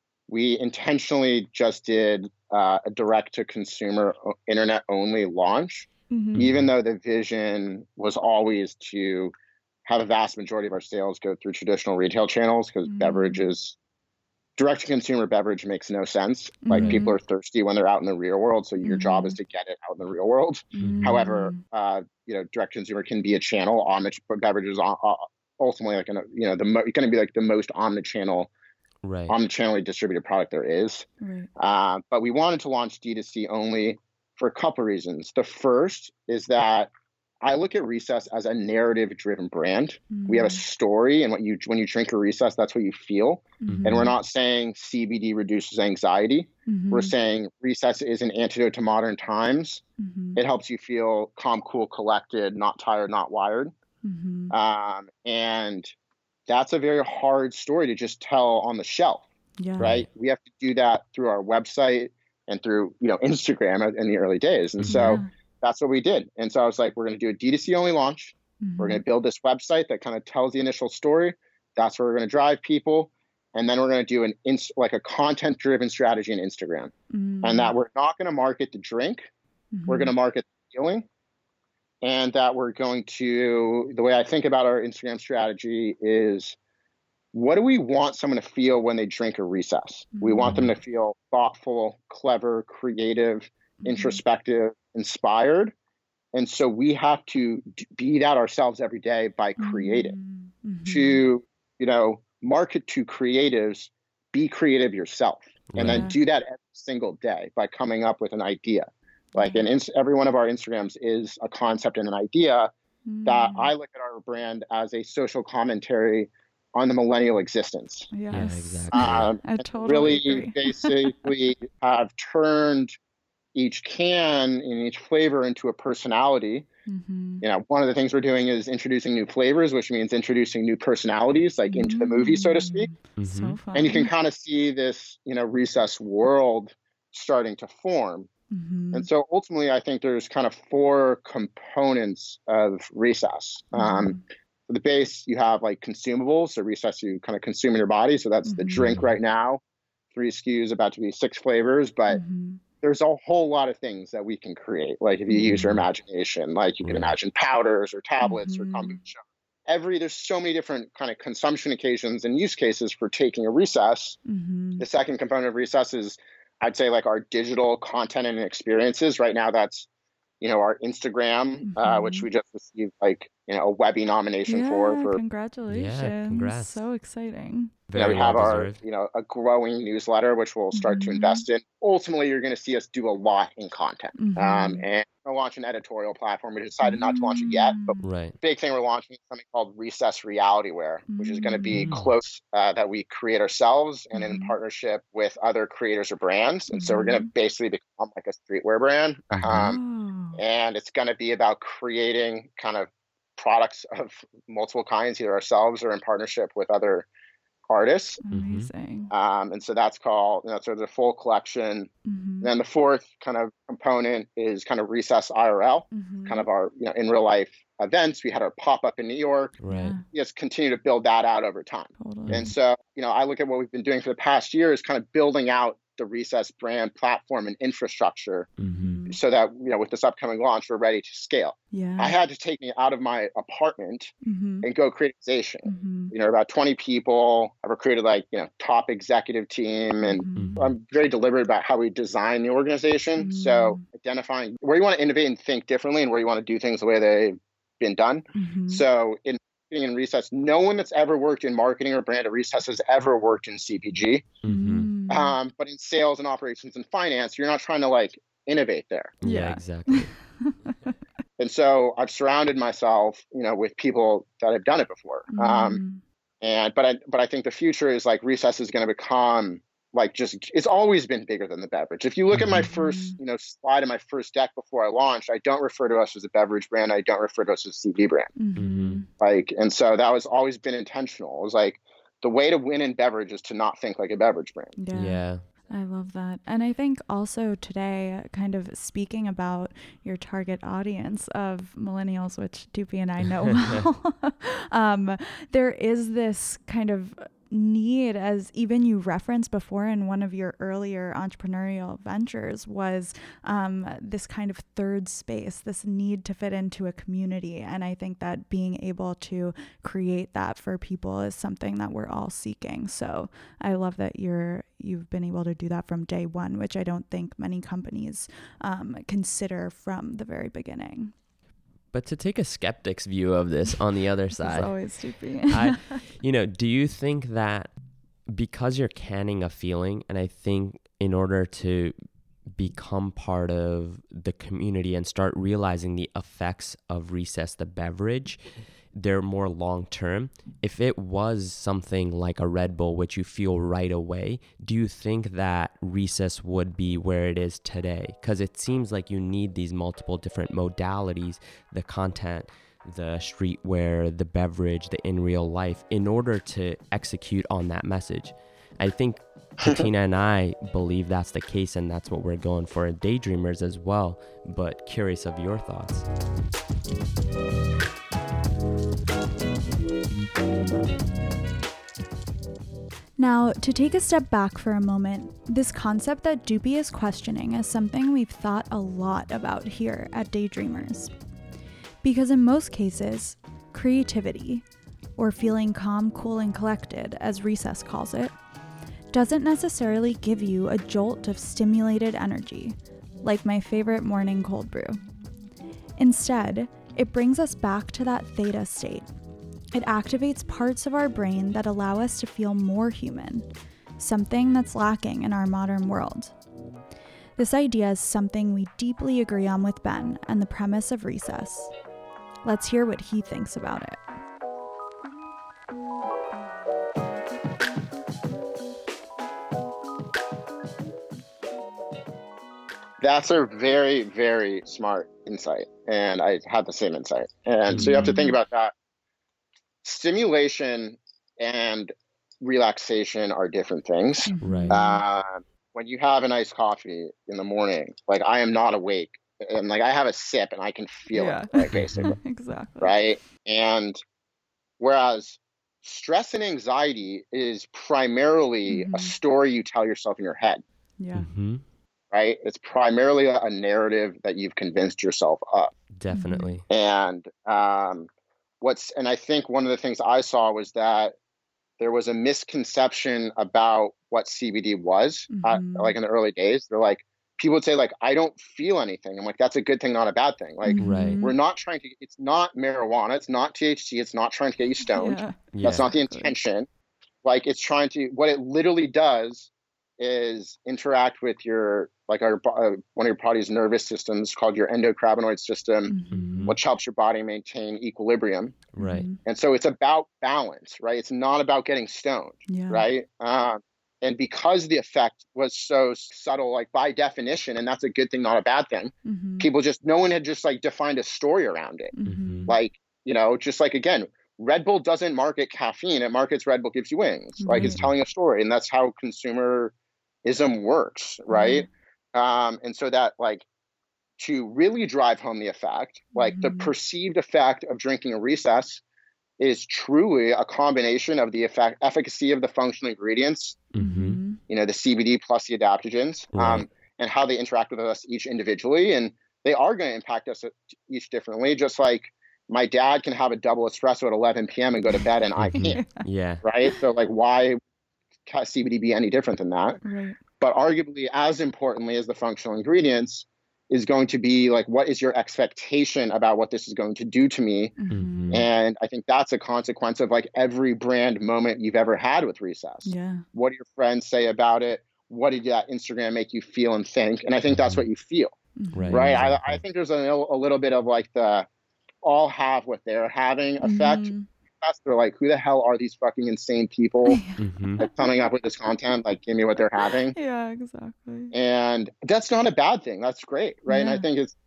we intentionally just did uh, a direct-to-consumer o- internet-only launch, Mhm. even Mhm. though the vision was always to have a vast majority of our sales go through traditional retail channels because Mm. beverages direct to consumer beverage makes no sense. Like Right. people Mhm. are thirsty when they're out in the real world, so your job is Mhm. to get it out in the real world. Mhm. However, Mm. uh, you know, direct to consumer can be a channel. Omni beverages are uh, ultimately like an, you know the mo- going to be like the most omni-channel Right. omni-channelly distributed product there is. Right. Uh, but we wanted to launch D two C only for a couple of reasons. The first is that I look at Recess as a narrative-driven brand. We have a Mm. story, and what you when you drink a Recess, that's what you feel. Mhm. And we're not saying C B D reduces anxiety. We're Mhm. saying Recess is an antidote to modern times. Mhm. It helps you feel calm, cool, collected, not tired, not wired. Mhm. Um, and that's a very hard story to just tell on the shelf, Yeah. right? Right. We have to do that through our website and through you know Instagram in the early days. And Mhm. so Yeah. that's what we did. And so I was like, we're going to do a D two C only launch. We're going Mhm. to build this website that kind of tells the initial story. That's where we're going to drive people. And then we're going to do an ins- like a content driven strategy in Instagram. Mm. And that we're not going to market the drink. We're Mhm. going to market the feeling. And that we're going to, the way I think about our Instagram strategy is what do we want someone to feel when they drink a Recess? We want them to feel thoughtful, clever, creative, Mhm. introspective, inspired. And so we have to d- be that ourselves every day by creating. Mm. Mhm. To, you know, market to creatives, be creative yourself. And Right. then Yeah. do that every single day by coming up with an idea. Like in ins- every one of our Instagrams is a concept and an idea mm. that I look at our brand as a social commentary on the millennial existence. Yes, yeah, exactly. Um, I totally really agree. basically have turned each can and each flavor into a personality. Mm-hmm. You know, one of the things we're doing is introducing new flavors, which means introducing new personalities, like into mm. the movie, so to speak. Mm-hmm. So fun. And you can kind of see this, you know, Recess world starting to form. Mm-hmm. And so ultimately, I think there's kind of four components of Recess. Mm-hmm. Um, for the base, you have like consumables. So Recess, you kind of consume in your body. So that's mm-hmm. the drink right now. Three S K Us, about to be six flavors. But mm-hmm. there's a whole lot of things that we can create. Like if you mm-hmm. use your imagination, like you can right. imagine powders or tablets mm-hmm. or kombucha. Every, there's so many different kind of consumption occasions and use cases for taking a Recess. Mm-hmm. The second component of Recess is, I'd say, like our digital content and experiences. Right now, that's, you know, our Instagram, mm-hmm. uh, which we just received like, you know, a Webby nomination yeah, for. for Congratulations. Yeah, congrats. So exciting. Very yeah, we have well our, deserved. you know, a growing newsletter, which we'll start mm-hmm. to invest in. Ultimately, you're going to see us do a lot in content. Mm-hmm. Um, and we'll launch an editorial platform. We decided not to launch it yet, but right. the big thing we're launching is something called Recess Reality Wear, mm-hmm. which is going to be mm-hmm. clothes uh, that we create ourselves and mm-hmm. in partnership with other creators or brands. And mm-hmm. so we're going to basically become like a streetwear brand. Mm-hmm. Um, oh. And it's going to be about creating kind of products of multiple kinds, either ourselves or in partnership with other artists. Amazing. Um, and so that's called, you know, sort of the full collection. Mm-hmm. Then the fourth kind of component is kind of Recess I R L, mm-hmm. kind of our, you know, in real life events. We had our pop-up in New York. Right. We just continue to build that out over time. Totally. And so, you know, I look at what we've been doing for the past year is kind of building out the Recess brand platform and infrastructure mm-hmm. so that, you know, with this upcoming launch, we're ready to scale. Yeah. I had to take me out of my apartment mm-hmm. and go create organization. Mm-hmm. You know, about twenty people. I've recruited like, you know, top executive team, and mm-hmm. I'm very deliberate about how we design the organization. Mm-hmm. So identifying where you want to innovate and think differently and where you want to do things the way they've been done. Mm-hmm. So in in Recess, no one that's ever worked in marketing or brand at Recess has ever worked in C P G. Mm-hmm. Um, but in sales and operations and finance, you're not trying to like innovate there. Yeah, yeah. exactly. And so I've surrounded myself, you know, with people that have done it before. Mm. Um, and but I but I think the future is like Recess is going to become like just it's always been bigger than the beverage. If you look mm-hmm. at my first, you know, slide in my first deck before I launched, I don't refer to us as a beverage brand. I don't refer to us as a C V brand. Mm-hmm. Like, and so that was always been intentional. It was like the way to win in beverage is to not think like a beverage brand. Yeah. yeah. I love that. And I think also today, kind of speaking about your target audience of millennials, which Doopy and I know well, um, there is this kind of need, as even you referenced before in one of your earlier entrepreneurial ventures, was um, this kind of third space, this need to fit into a community. And I think that being able to create that for people is something that we're all seeking. So I love that you're you've been able to do that from day one, which I don't think many companies um, consider from the very beginning. But to take a skeptic's view of this on the other side, it's always stupid. I, you know, do you think that because you're canning a feeling, and I think in order to become part of the community and start realizing the effects of Recess, the beverage, they're more long-term. If it was something like a Red Bull, which you feel right away, do you think that Recess would be where it is today? Because it seems like you need these multiple different modalities, the content, the streetwear, the beverage, the in real life, in order to execute on that message. I think Katina and I believe that's the case, and that's what we're going for at Daydreamers as well, but curious of your thoughts. Now, to take a step back for a moment, this concept that Doopy is questioning is something we've thought a lot about here at Daydreamers. Because in most cases, creativity, or feeling calm, cool, and collected, as Recess calls it, doesn't necessarily give you a jolt of stimulated energy, like my favorite morning cold brew. Instead, it brings us back to that theta state. It activates parts of our brain that allow us to feel more human, something that's lacking in our modern world. This idea is something we deeply agree on with Ben and the premise of Recess. Let's hear what he thinks about it. That's a very, very smart insight. And I had the same insight. And mm-hmm. so you have to think about that. Stimulation and relaxation are different things. Right. Uh, when you have an iced coffee in the morning, like I am not awake. And like I have a sip and I can feel yeah. it, right, basically. Exactly. Right. And whereas stress and anxiety is primarily mm-hmm. a story you tell yourself in your head. Yeah. Mm-hmm. Right? It's primarily a, a narrative that you've convinced yourself of. Definitely. And um, what's and I think one of the things I saw was that there was a misconception about what C B D was. Mm-hmm. uh, like in the early days, they're like, people would say like, I don't feel anything. I'm like, that's a good thing, not a bad thing. Like, right. we're not trying to. It's not marijuana. It's not T H C. It's not trying to get you stoned. Yeah. That's yeah. not the intention. Like, it's trying to. What it literally does is interact with your like our uh, one of your body's nervous systems called your endocannabinoid system, mm-hmm. which helps your body maintain equilibrium. Right. And so it's about balance, right? It's not about getting stoned, yeah. right? Um, and because the effect was so subtle, like by definition, and that's a good thing, not a bad thing, mm-hmm. people just, no one had just like defined a story around it. Mm-hmm. Like, you know, just like, again, Red Bull doesn't market caffeine. It markets Red Bull gives you wings. Right. Like it's telling a story. And that's how consumerism works, right? Mm-hmm. Um, and so that like to really drive home the effect, like mm-hmm. the perceived effect of drinking a Recess is truly a combination of the effect, efficacy of the functional ingredients, mm-hmm. you know, the C B D plus the adaptogens, right. um, and how they interact with us each individually. And they are going to impact us each differently, just like my dad can have a double espresso at eleven p.m. and go to bed and I can't. Yeah. Right. So like, why can C B D be any different than that? Right. But arguably as importantly as the functional ingredients is going to be like, what is your expectation about what this is going to do to me? Mm-hmm. And I think that's a consequence of like every brand moment you've ever had with Recess. Yeah. What do your friends say about it? What did that Instagram make you feel and think? And I think that's what you feel. Right. Right. Exactly. I, I think there's a, a little bit of like the all have what they're having effect. Mm-hmm. They're like, who the hell are these fucking insane people mm-hmm. like, coming up with this content? Like, give me what they're having. Yeah, exactly. And that's not a bad thing. That's great, right? Yeah. And I think it's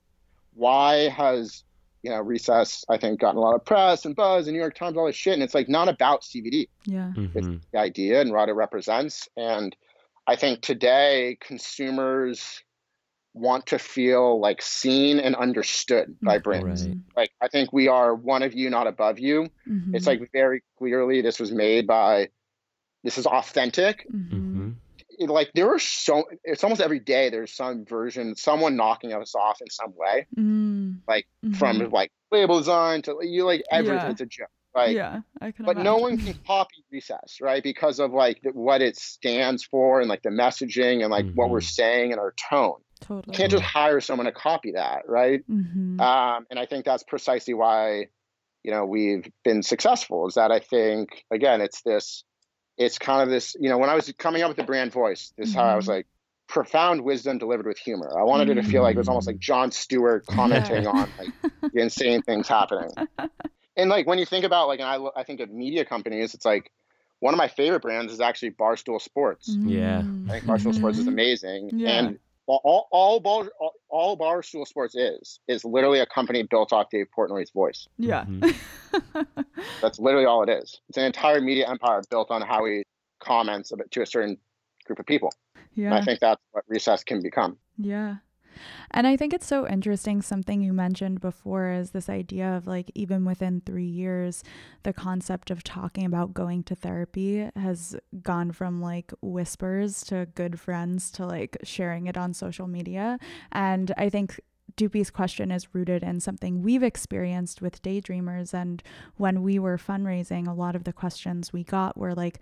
why has you know Recess I think gotten a lot of press and buzz and New York Times, all this shit, and it's like not about C B D. Yeah, mm-hmm. It's the idea and what it represents. And I think today consumers want to feel like seen and understood by brands. Right. Like, I think we are one of you, not above you. mm-hmm. It's like very clearly this was made by, this is authentic. Mm-hmm. It, like there are so, it's almost every day there's some version, someone knocking us off in some way. Mm-hmm. Like mm-hmm. from like label design to you like everything, yeah. it's a joke. Like, yeah, I can but imagine. no one can copy Recess, right? Because of like what it stands for and like the messaging and like mm-hmm. what we're saying and our tone. Totally. You can't just hire someone to copy that, right? Mm-hmm. Um, and I think that's precisely why, you know, we've been successful. Is that I think again, it's this, it's kind of this, you know, when I was coming up with the brand voice, this is mm-hmm. how I was like, profound wisdom delivered with humor. I wanted mm-hmm. it to feel like it was almost like Jon Stewart commenting on like the insane things happening. And like when you think about like, and I I think of media companies, it's like one of my favorite brands is actually Barstool Sports. Mm-hmm. Yeah, I think Barstool mm-hmm. Sports is amazing, yeah. and all all all, all, all Barstool Sports is is literally a company built off Dave Portnoy's voice. Yeah, mm-hmm. That's literally all it is. It's an entire media empire built on how he comments about, to a certain group of people. Yeah, and I think that's what Recess can become. Yeah. And I think it's so interesting. Something you mentioned before is this idea of like, even within three years, the concept of talking about going to therapy has gone from like whispers to good friends to like sharing it on social media. And I think Doopy's question is rooted in something we've experienced with Daydreamers. And when we were fundraising, a lot of the questions we got were like,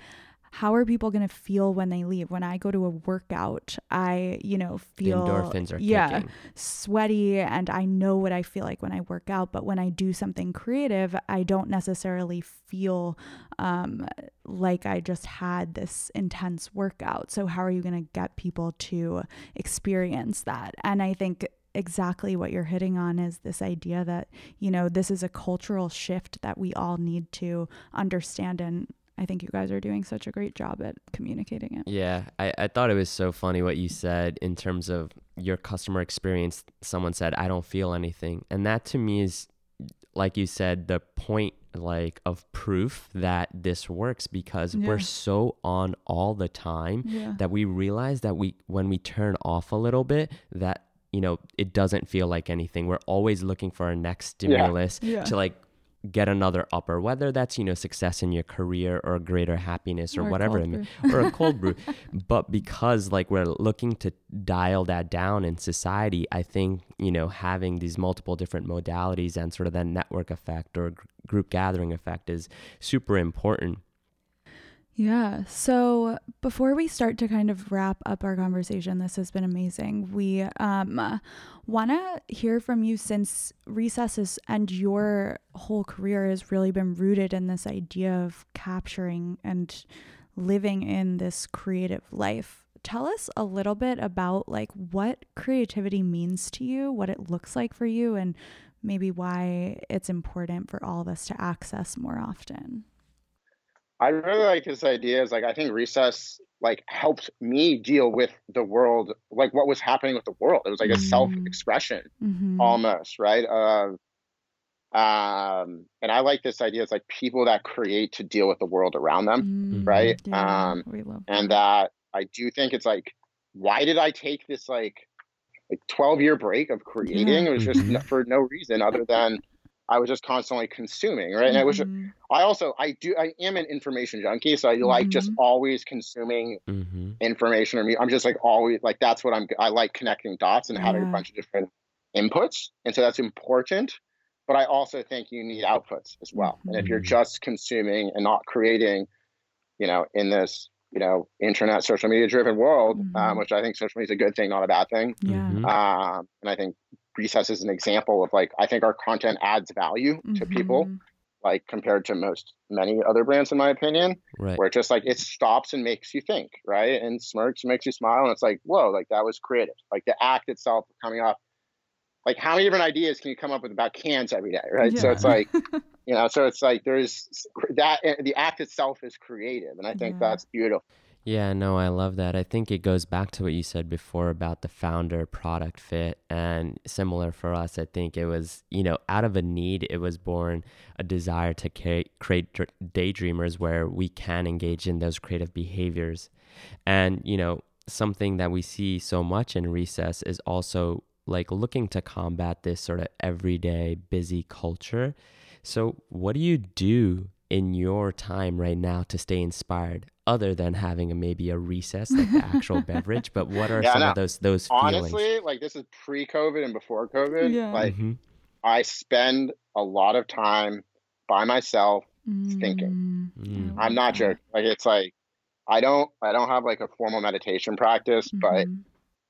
how are people going to feel when they leave? When I go to a workout, I, you know, feel the endorphins are yeah, kicking. sweaty, and I know what I feel like when I work out. But when I do something creative, I don't necessarily feel um, like I just had this intense workout. So how are you going to get people to experience that? And I think exactly what you're hitting on is this idea that, you know, this is a cultural shift that we all need to understand, and I think you guys are doing such a great job at communicating it. Yeah, I, I thought it was so funny what you said in terms of your customer experience. Someone said, I don't feel anything. And that to me is, like you said, the point like of proof that this works, because Yeah. we're so on all the time Yeah. that we realize that we when we turn off a little bit, that, you know, it doesn't feel like anything. We're always looking for our next stimulus Yeah. to like get another upper, whether that's, you know, success in your career or greater happiness or, Or a whatever cold it may, or a cold brew. But because like we're looking to dial that down in society, I think, you know, having these multiple different modalities and sort of that network effect or gr- group gathering effect is super important. Yeah. So before we start to kind of wrap up our conversation, this has been amazing. We um, want to hear from you, since Recesses and your whole career has really been rooted in this idea of capturing and living in this creative life. Tell us a little bit about like what creativity means to you, what it looks like for you, and maybe why it's important for all of us to access more often. I really like this idea. Is like I think Recess like helped me deal with the world, like what was happening with the world. It was like a Mm. self-expression Mm-hmm. almost, right? Uh, um, and I like this idea. It's like people that create to deal with the world around them, Mm, right? yeah, Um, we love and that. that I do think it's like, why did I take this like like twelve year break of creating? Yeah. It was just Mhm. n- for no reason other than I was just constantly consuming, right? And I wish Mhm. I also I do I am an information junkie, so I like just Mhm. always consuming Mm-hmm. information. Or me, I'm just like always like that's what I'm. I like connecting dots and having a Yeah. bunch of different inputs, and so that's important. But I also think you need outputs as well. And if you're Mhm. just consuming and not creating, you know, in this you know internet social media driven world, um, Mhm. which I think social media is a good thing, not a bad thing. Yeah. Mhm. Um, and I think Recess is an example of like I think our content adds value to people, Mhm. like compared to most many other brands, in my opinion, Right. where it just like it stops and makes you think, right? And smirks makes you smile, and it's like, whoa, like that was creative. Like the act itself coming off, like how many different ideas can you come up with about cans every day, right? So Yeah. it's like, you know, so it's like there's that the act itself is creative, and I think Yeah. that's beautiful. Yeah, no, I love that. I think it goes back to what you said before about the founder product fit, and similar for us. I think it was, you know, out of a need, it was born a desire to ca- create dr- daydreamers where we can engage in those creative behaviors. And, you know, something that we see so much in Recess is also like looking to combat this sort of everyday busy culture. So what do you do in your time right now to stay inspired, other than having a maybe a Recess, like the actual beverage? But what are Yeah, some no. of those those feelings? Honestly, like this is pre-COVID and before COVID. Yeah. Like Mm-hmm. I spend a lot of time by myself thinking. Mm, Mm. I I'm love not that. joking. Like it's like I don't I don't have like a formal meditation practice, but Mhm.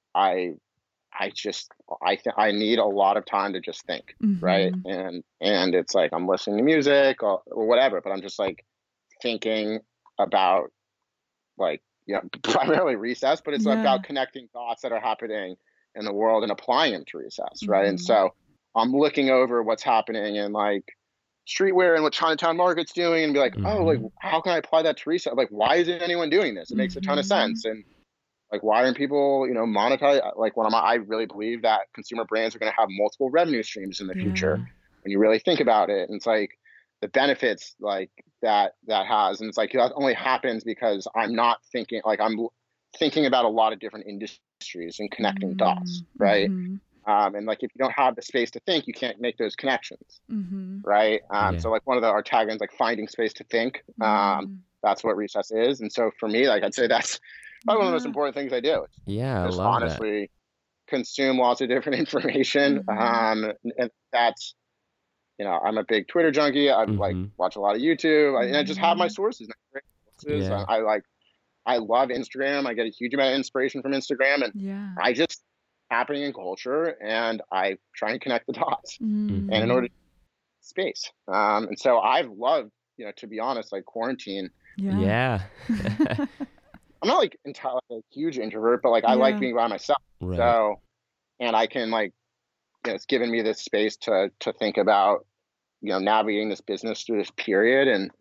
I I just I th- I need a lot of time to just think, right? Mhm. And and it's like I'm listening to music or, or whatever, but I'm just like thinking about like you know primarily Recess, but it's Yeah. about connecting thoughts that are happening in the world and applying them to Recess, right? And Mhm. so I'm looking over what's happening in like streetwear and what Chinatown Market's doing and be like, oh, like Mhm. how can I apply that to Recess? Like, why isn't anyone doing this? It makes a ton of Mhm. sense. And like, why aren't people, you know, monetize? Like, one of my, I really believe that consumer brands are going to have multiple revenue streams in the future Yeah. when you really think about it. And it's like the benefits like that that has, and it's like that only happens because I'm not thinking like I'm thinking about a lot of different industries and connecting dots, right? Mhm. Um, and like if you don't have the space to think, you can't make those connections, Mhm. right? Um, Yeah. So like one of the our taglines like finding space to think. Um, Mm. that's what Recess is, and so for me, like I'd say that's probably one of the most Yeah. important things I do. It's Yeah, I just love that. honestly consume lots of different information. Mhm. Um, and that's, you know, I'm a big Twitter junkie. I like Mm-hmm. watch a lot of YouTube, I, and I just have my Mhm. sources. practices. Yeah. I, I like, I love Instagram. I get a huge amount of inspiration from Instagram, and Yeah. I just happening in culture, and I try and connect the dots. Mm. And in order to space, um, and so I've loved, you know, to be honest, like quarantine. Yeah. Yeah. I'm not like entirely a huge introvert, but like I like Yeah. being by myself. Right. So, and I can like, you know, it's given me this space to to think about, you know, navigating this business through this period, and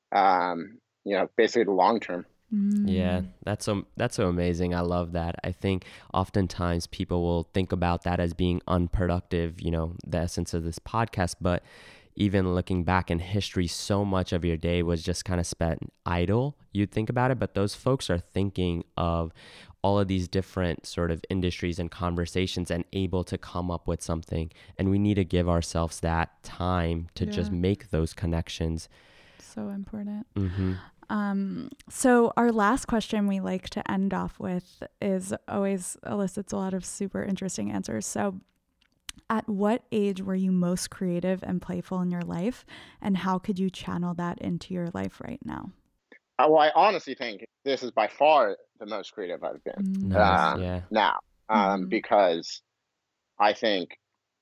um, you know, basically the long term. Yeah, Mm. that's so that's so amazing. I love that. I think oftentimes people will think about that as being unproductive, you know, the essence of this podcast, but even looking back in history, so much of your day was just kind of spent idle. You'd think about it, but those folks are thinking of all of these different sort of industries and conversations and able to come up with something. And we need to give ourselves that time to just Yeah. make those connections. So important. Mm-hmm. Um, so our last question we like to end off with is always elicits a lot of super interesting answers. So at what age were you most creative and playful in your life, and how could you channel that into your life right now? Uh, well, I honestly think this is by far the most creative I've been Mm. Nice. um, Yeah. now, um, Mhm. because I think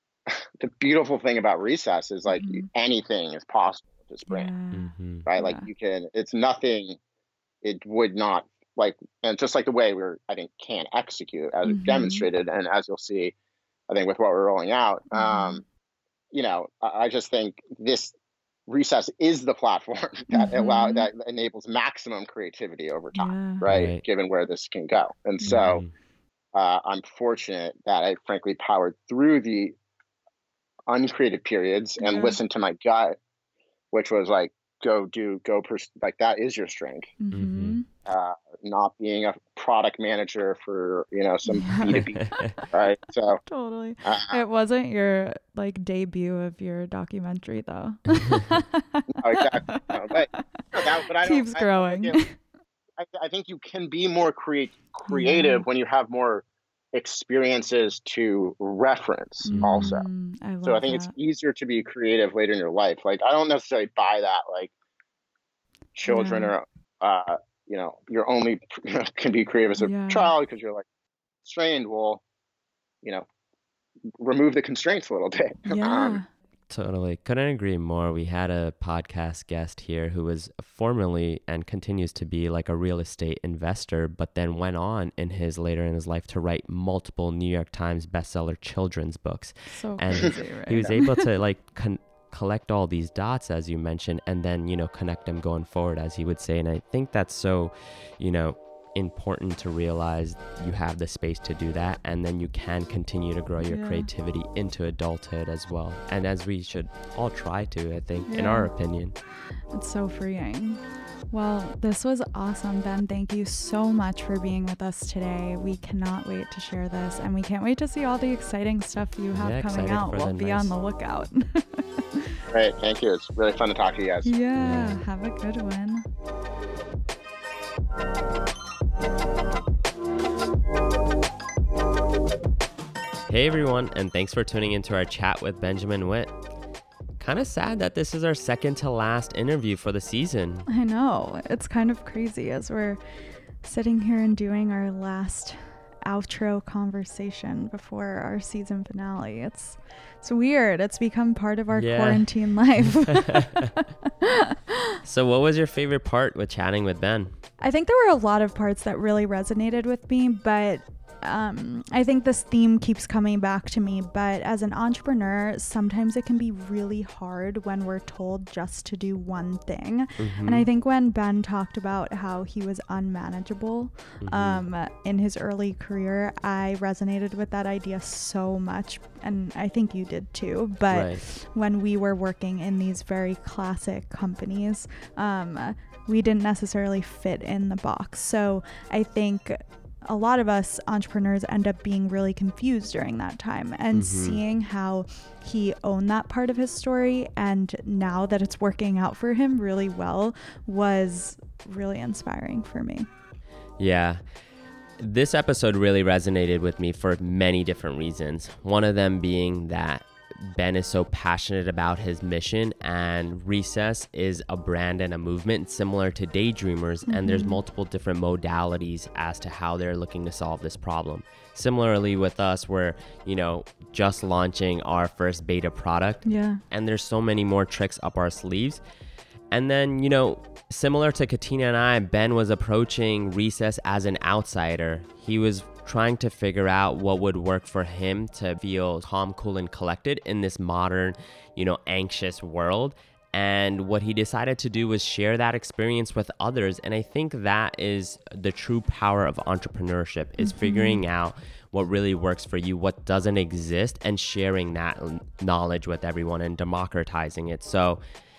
the beautiful thing about Recess is like Mhm. anything is possible with this Yeah. brand, Mm-hmm. right? Like Yeah. you can, it's nothing, it would not like, and just like the way we're, I think, can execute as we've Mhm. demonstrated, and as you'll see, I think with what we're rolling out, Mhm. um, you know, I, I just think this Recess is the platform that allow Mhm. that enables maximum creativity over time, Yeah. right? Right. Given where this can go, and Yeah. so Mhm. uh, I'm fortunate that I frankly powered through the uncreative periods and Yeah. listened to my gut, which was like, go do, go, pers- like that is your strength. Mhm. Uh, not being a product manager for, you know, some Yeah. B two B, right? So, Totally. uh, It wasn't your like debut of your documentary though. no, exactly. No, but, no, that, but I don't, Keeps I, growing. again, I, I think you can be more create, creative Yeah. when you have more experiences to reference also. Mm, I love So I think that. it's easier to be creative later in your life. Like I don't necessarily buy that like children Yeah. are, uh, you know, you're only can be creative as a Yeah. child because you're like strained. Well, you know, remove the constraints a little bit. Yeah. Um, Totally. Couldn't agree more. We had a podcast guest here who was formerly and continues to be like a real estate investor, but then went on in his later in his life to write multiple New York Times bestseller children's books. So And crazy, right? he was able to like con- collect all these dots, as you mentioned, and then, you know, connect them going forward, as he would say. And I think that's so, you know, important to realize you have the space to do that, and then you can continue to grow your Yeah. creativity into adulthood as well, and as we should all try to, I think, in Yeah. our opinion. It's so freeing. Well, this was awesome, Ben. Thank you so much for being with us today. We cannot wait to share this, and we can't wait to see all the exciting stuff you have Yeah, coming excited out. for We'll the be nice- on the lookout. Great, thank you. It's really fun to talk to you guys. yeah, Yeah. have a good one. Hey everyone, and thanks for tuning into our chat with Benjamin Witt. Kind of sad that this is our second to last interview for the season. I know. It's kind of crazy as we're sitting here and doing our last outro conversation before our season finale. It's it's weird. It's become part of our Yeah. quarantine life. So what was your favorite part with chatting with Ben? I think there were a lot of parts that really resonated with me, but um, I think this theme keeps coming back to me. But as an entrepreneur, sometimes it can be really hard when we're told just to do one thing. Mm-hmm. And I think when Ben talked about how he was unmanageable Mm-hmm. um, in his early career, I resonated with that idea so much. And I think you did too. But Right. when we were working in these very classic companies, um, we didn't necessarily fit in the box. So I think a lot of us entrepreneurs end up being really confused during that time, and Mhm. seeing how he owned that part of his story, and now that it's working out for him really well, was really inspiring for me. Yeah. This episode really resonated with me for many different reasons. One of them being that Ben is so passionate about his mission, and Recess is a brand and a movement similar to Daydreamers, mm-hmm. and there's multiple different modalities as to how they're looking to solve this problem. Similarly with us, we're, you know, just launching our first beta product, yeah, and there's so many more tricks up our sleeves. And then, you know, similar to Katina and I, Ben was approaching Recess as an outsider. He was trying to figure out what would work for him to feel calm, cool, and collected in this modern, you know, anxious world. And what he decided to do was share that experience with others. And I think that is the true power of entrepreneurship, is mm-hmm. figuring out what really works for you, what doesn't exist, and sharing that knowledge with everyone and democratizing it. So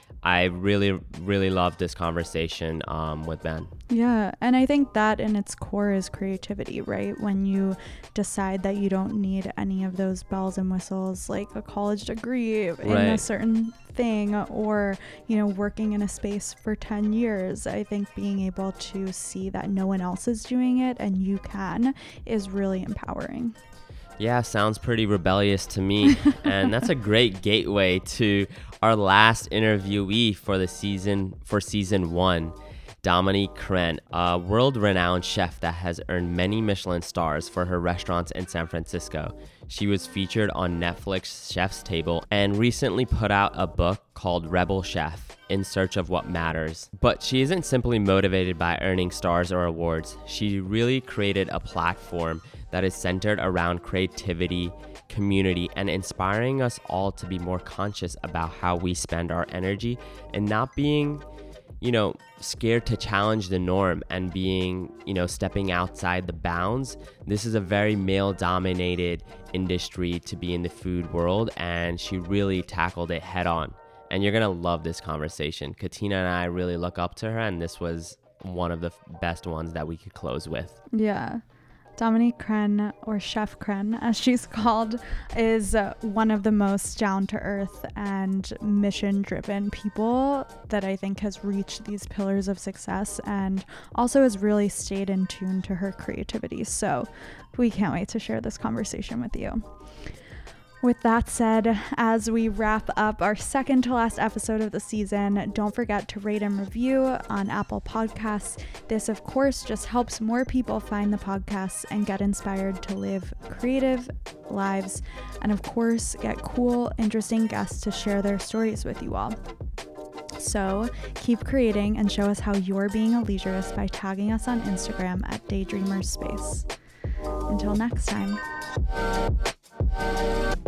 I really, really love this conversation um, with Ben. Yeah, and I think that in its core is creativity, right? When you decide that you don't need any of those bells and whistles, like a college degree in right. a certain thing, or, you know, working in a space for ten years. I think being able to see that no one else is doing it and you can is really empowering. Yeah, sounds pretty rebellious to me. And that's a great gateway to our last interviewee for the season, for season one, Dominique Crenn, a world-renowned chef that has earned many Michelin stars for her restaurants in San Francisco. She was featured on Netflix Chef's Table and recently put out a book called Rebel Chef: In Search of What Matters. But she isn't simply motivated by earning stars or awards. She really created a platform that is centered around creativity, community, and inspiring us all to be more conscious about how we spend our energy and not being, you know, scared to challenge the norm and being, you know, stepping outside the bounds. This is a very male-dominated industry to be in the food world, and she really tackled it head on. And you're gonna love this conversation. Katina and I really look up to her, and this was one of the best ones that we could close with. Yeah. Dominique Crenn, or Chef Crenn as she's called, is uh, one of the most down-to-earth and mission-driven people that I think has reached these pillars of success, and also has really stayed in tune to her creativity. So we can't wait to share this conversation with you. With that said, as we wrap up our second to last episode of the season, don't forget to rate and review on Apple Podcasts. This, of course, just helps more people find the podcasts and get inspired to live creative lives, and of course, get cool, interesting guests to share their stories with you all. So keep creating and show us how you're being a leisurist by tagging us on Instagram at Daydreamers Space. Until next time.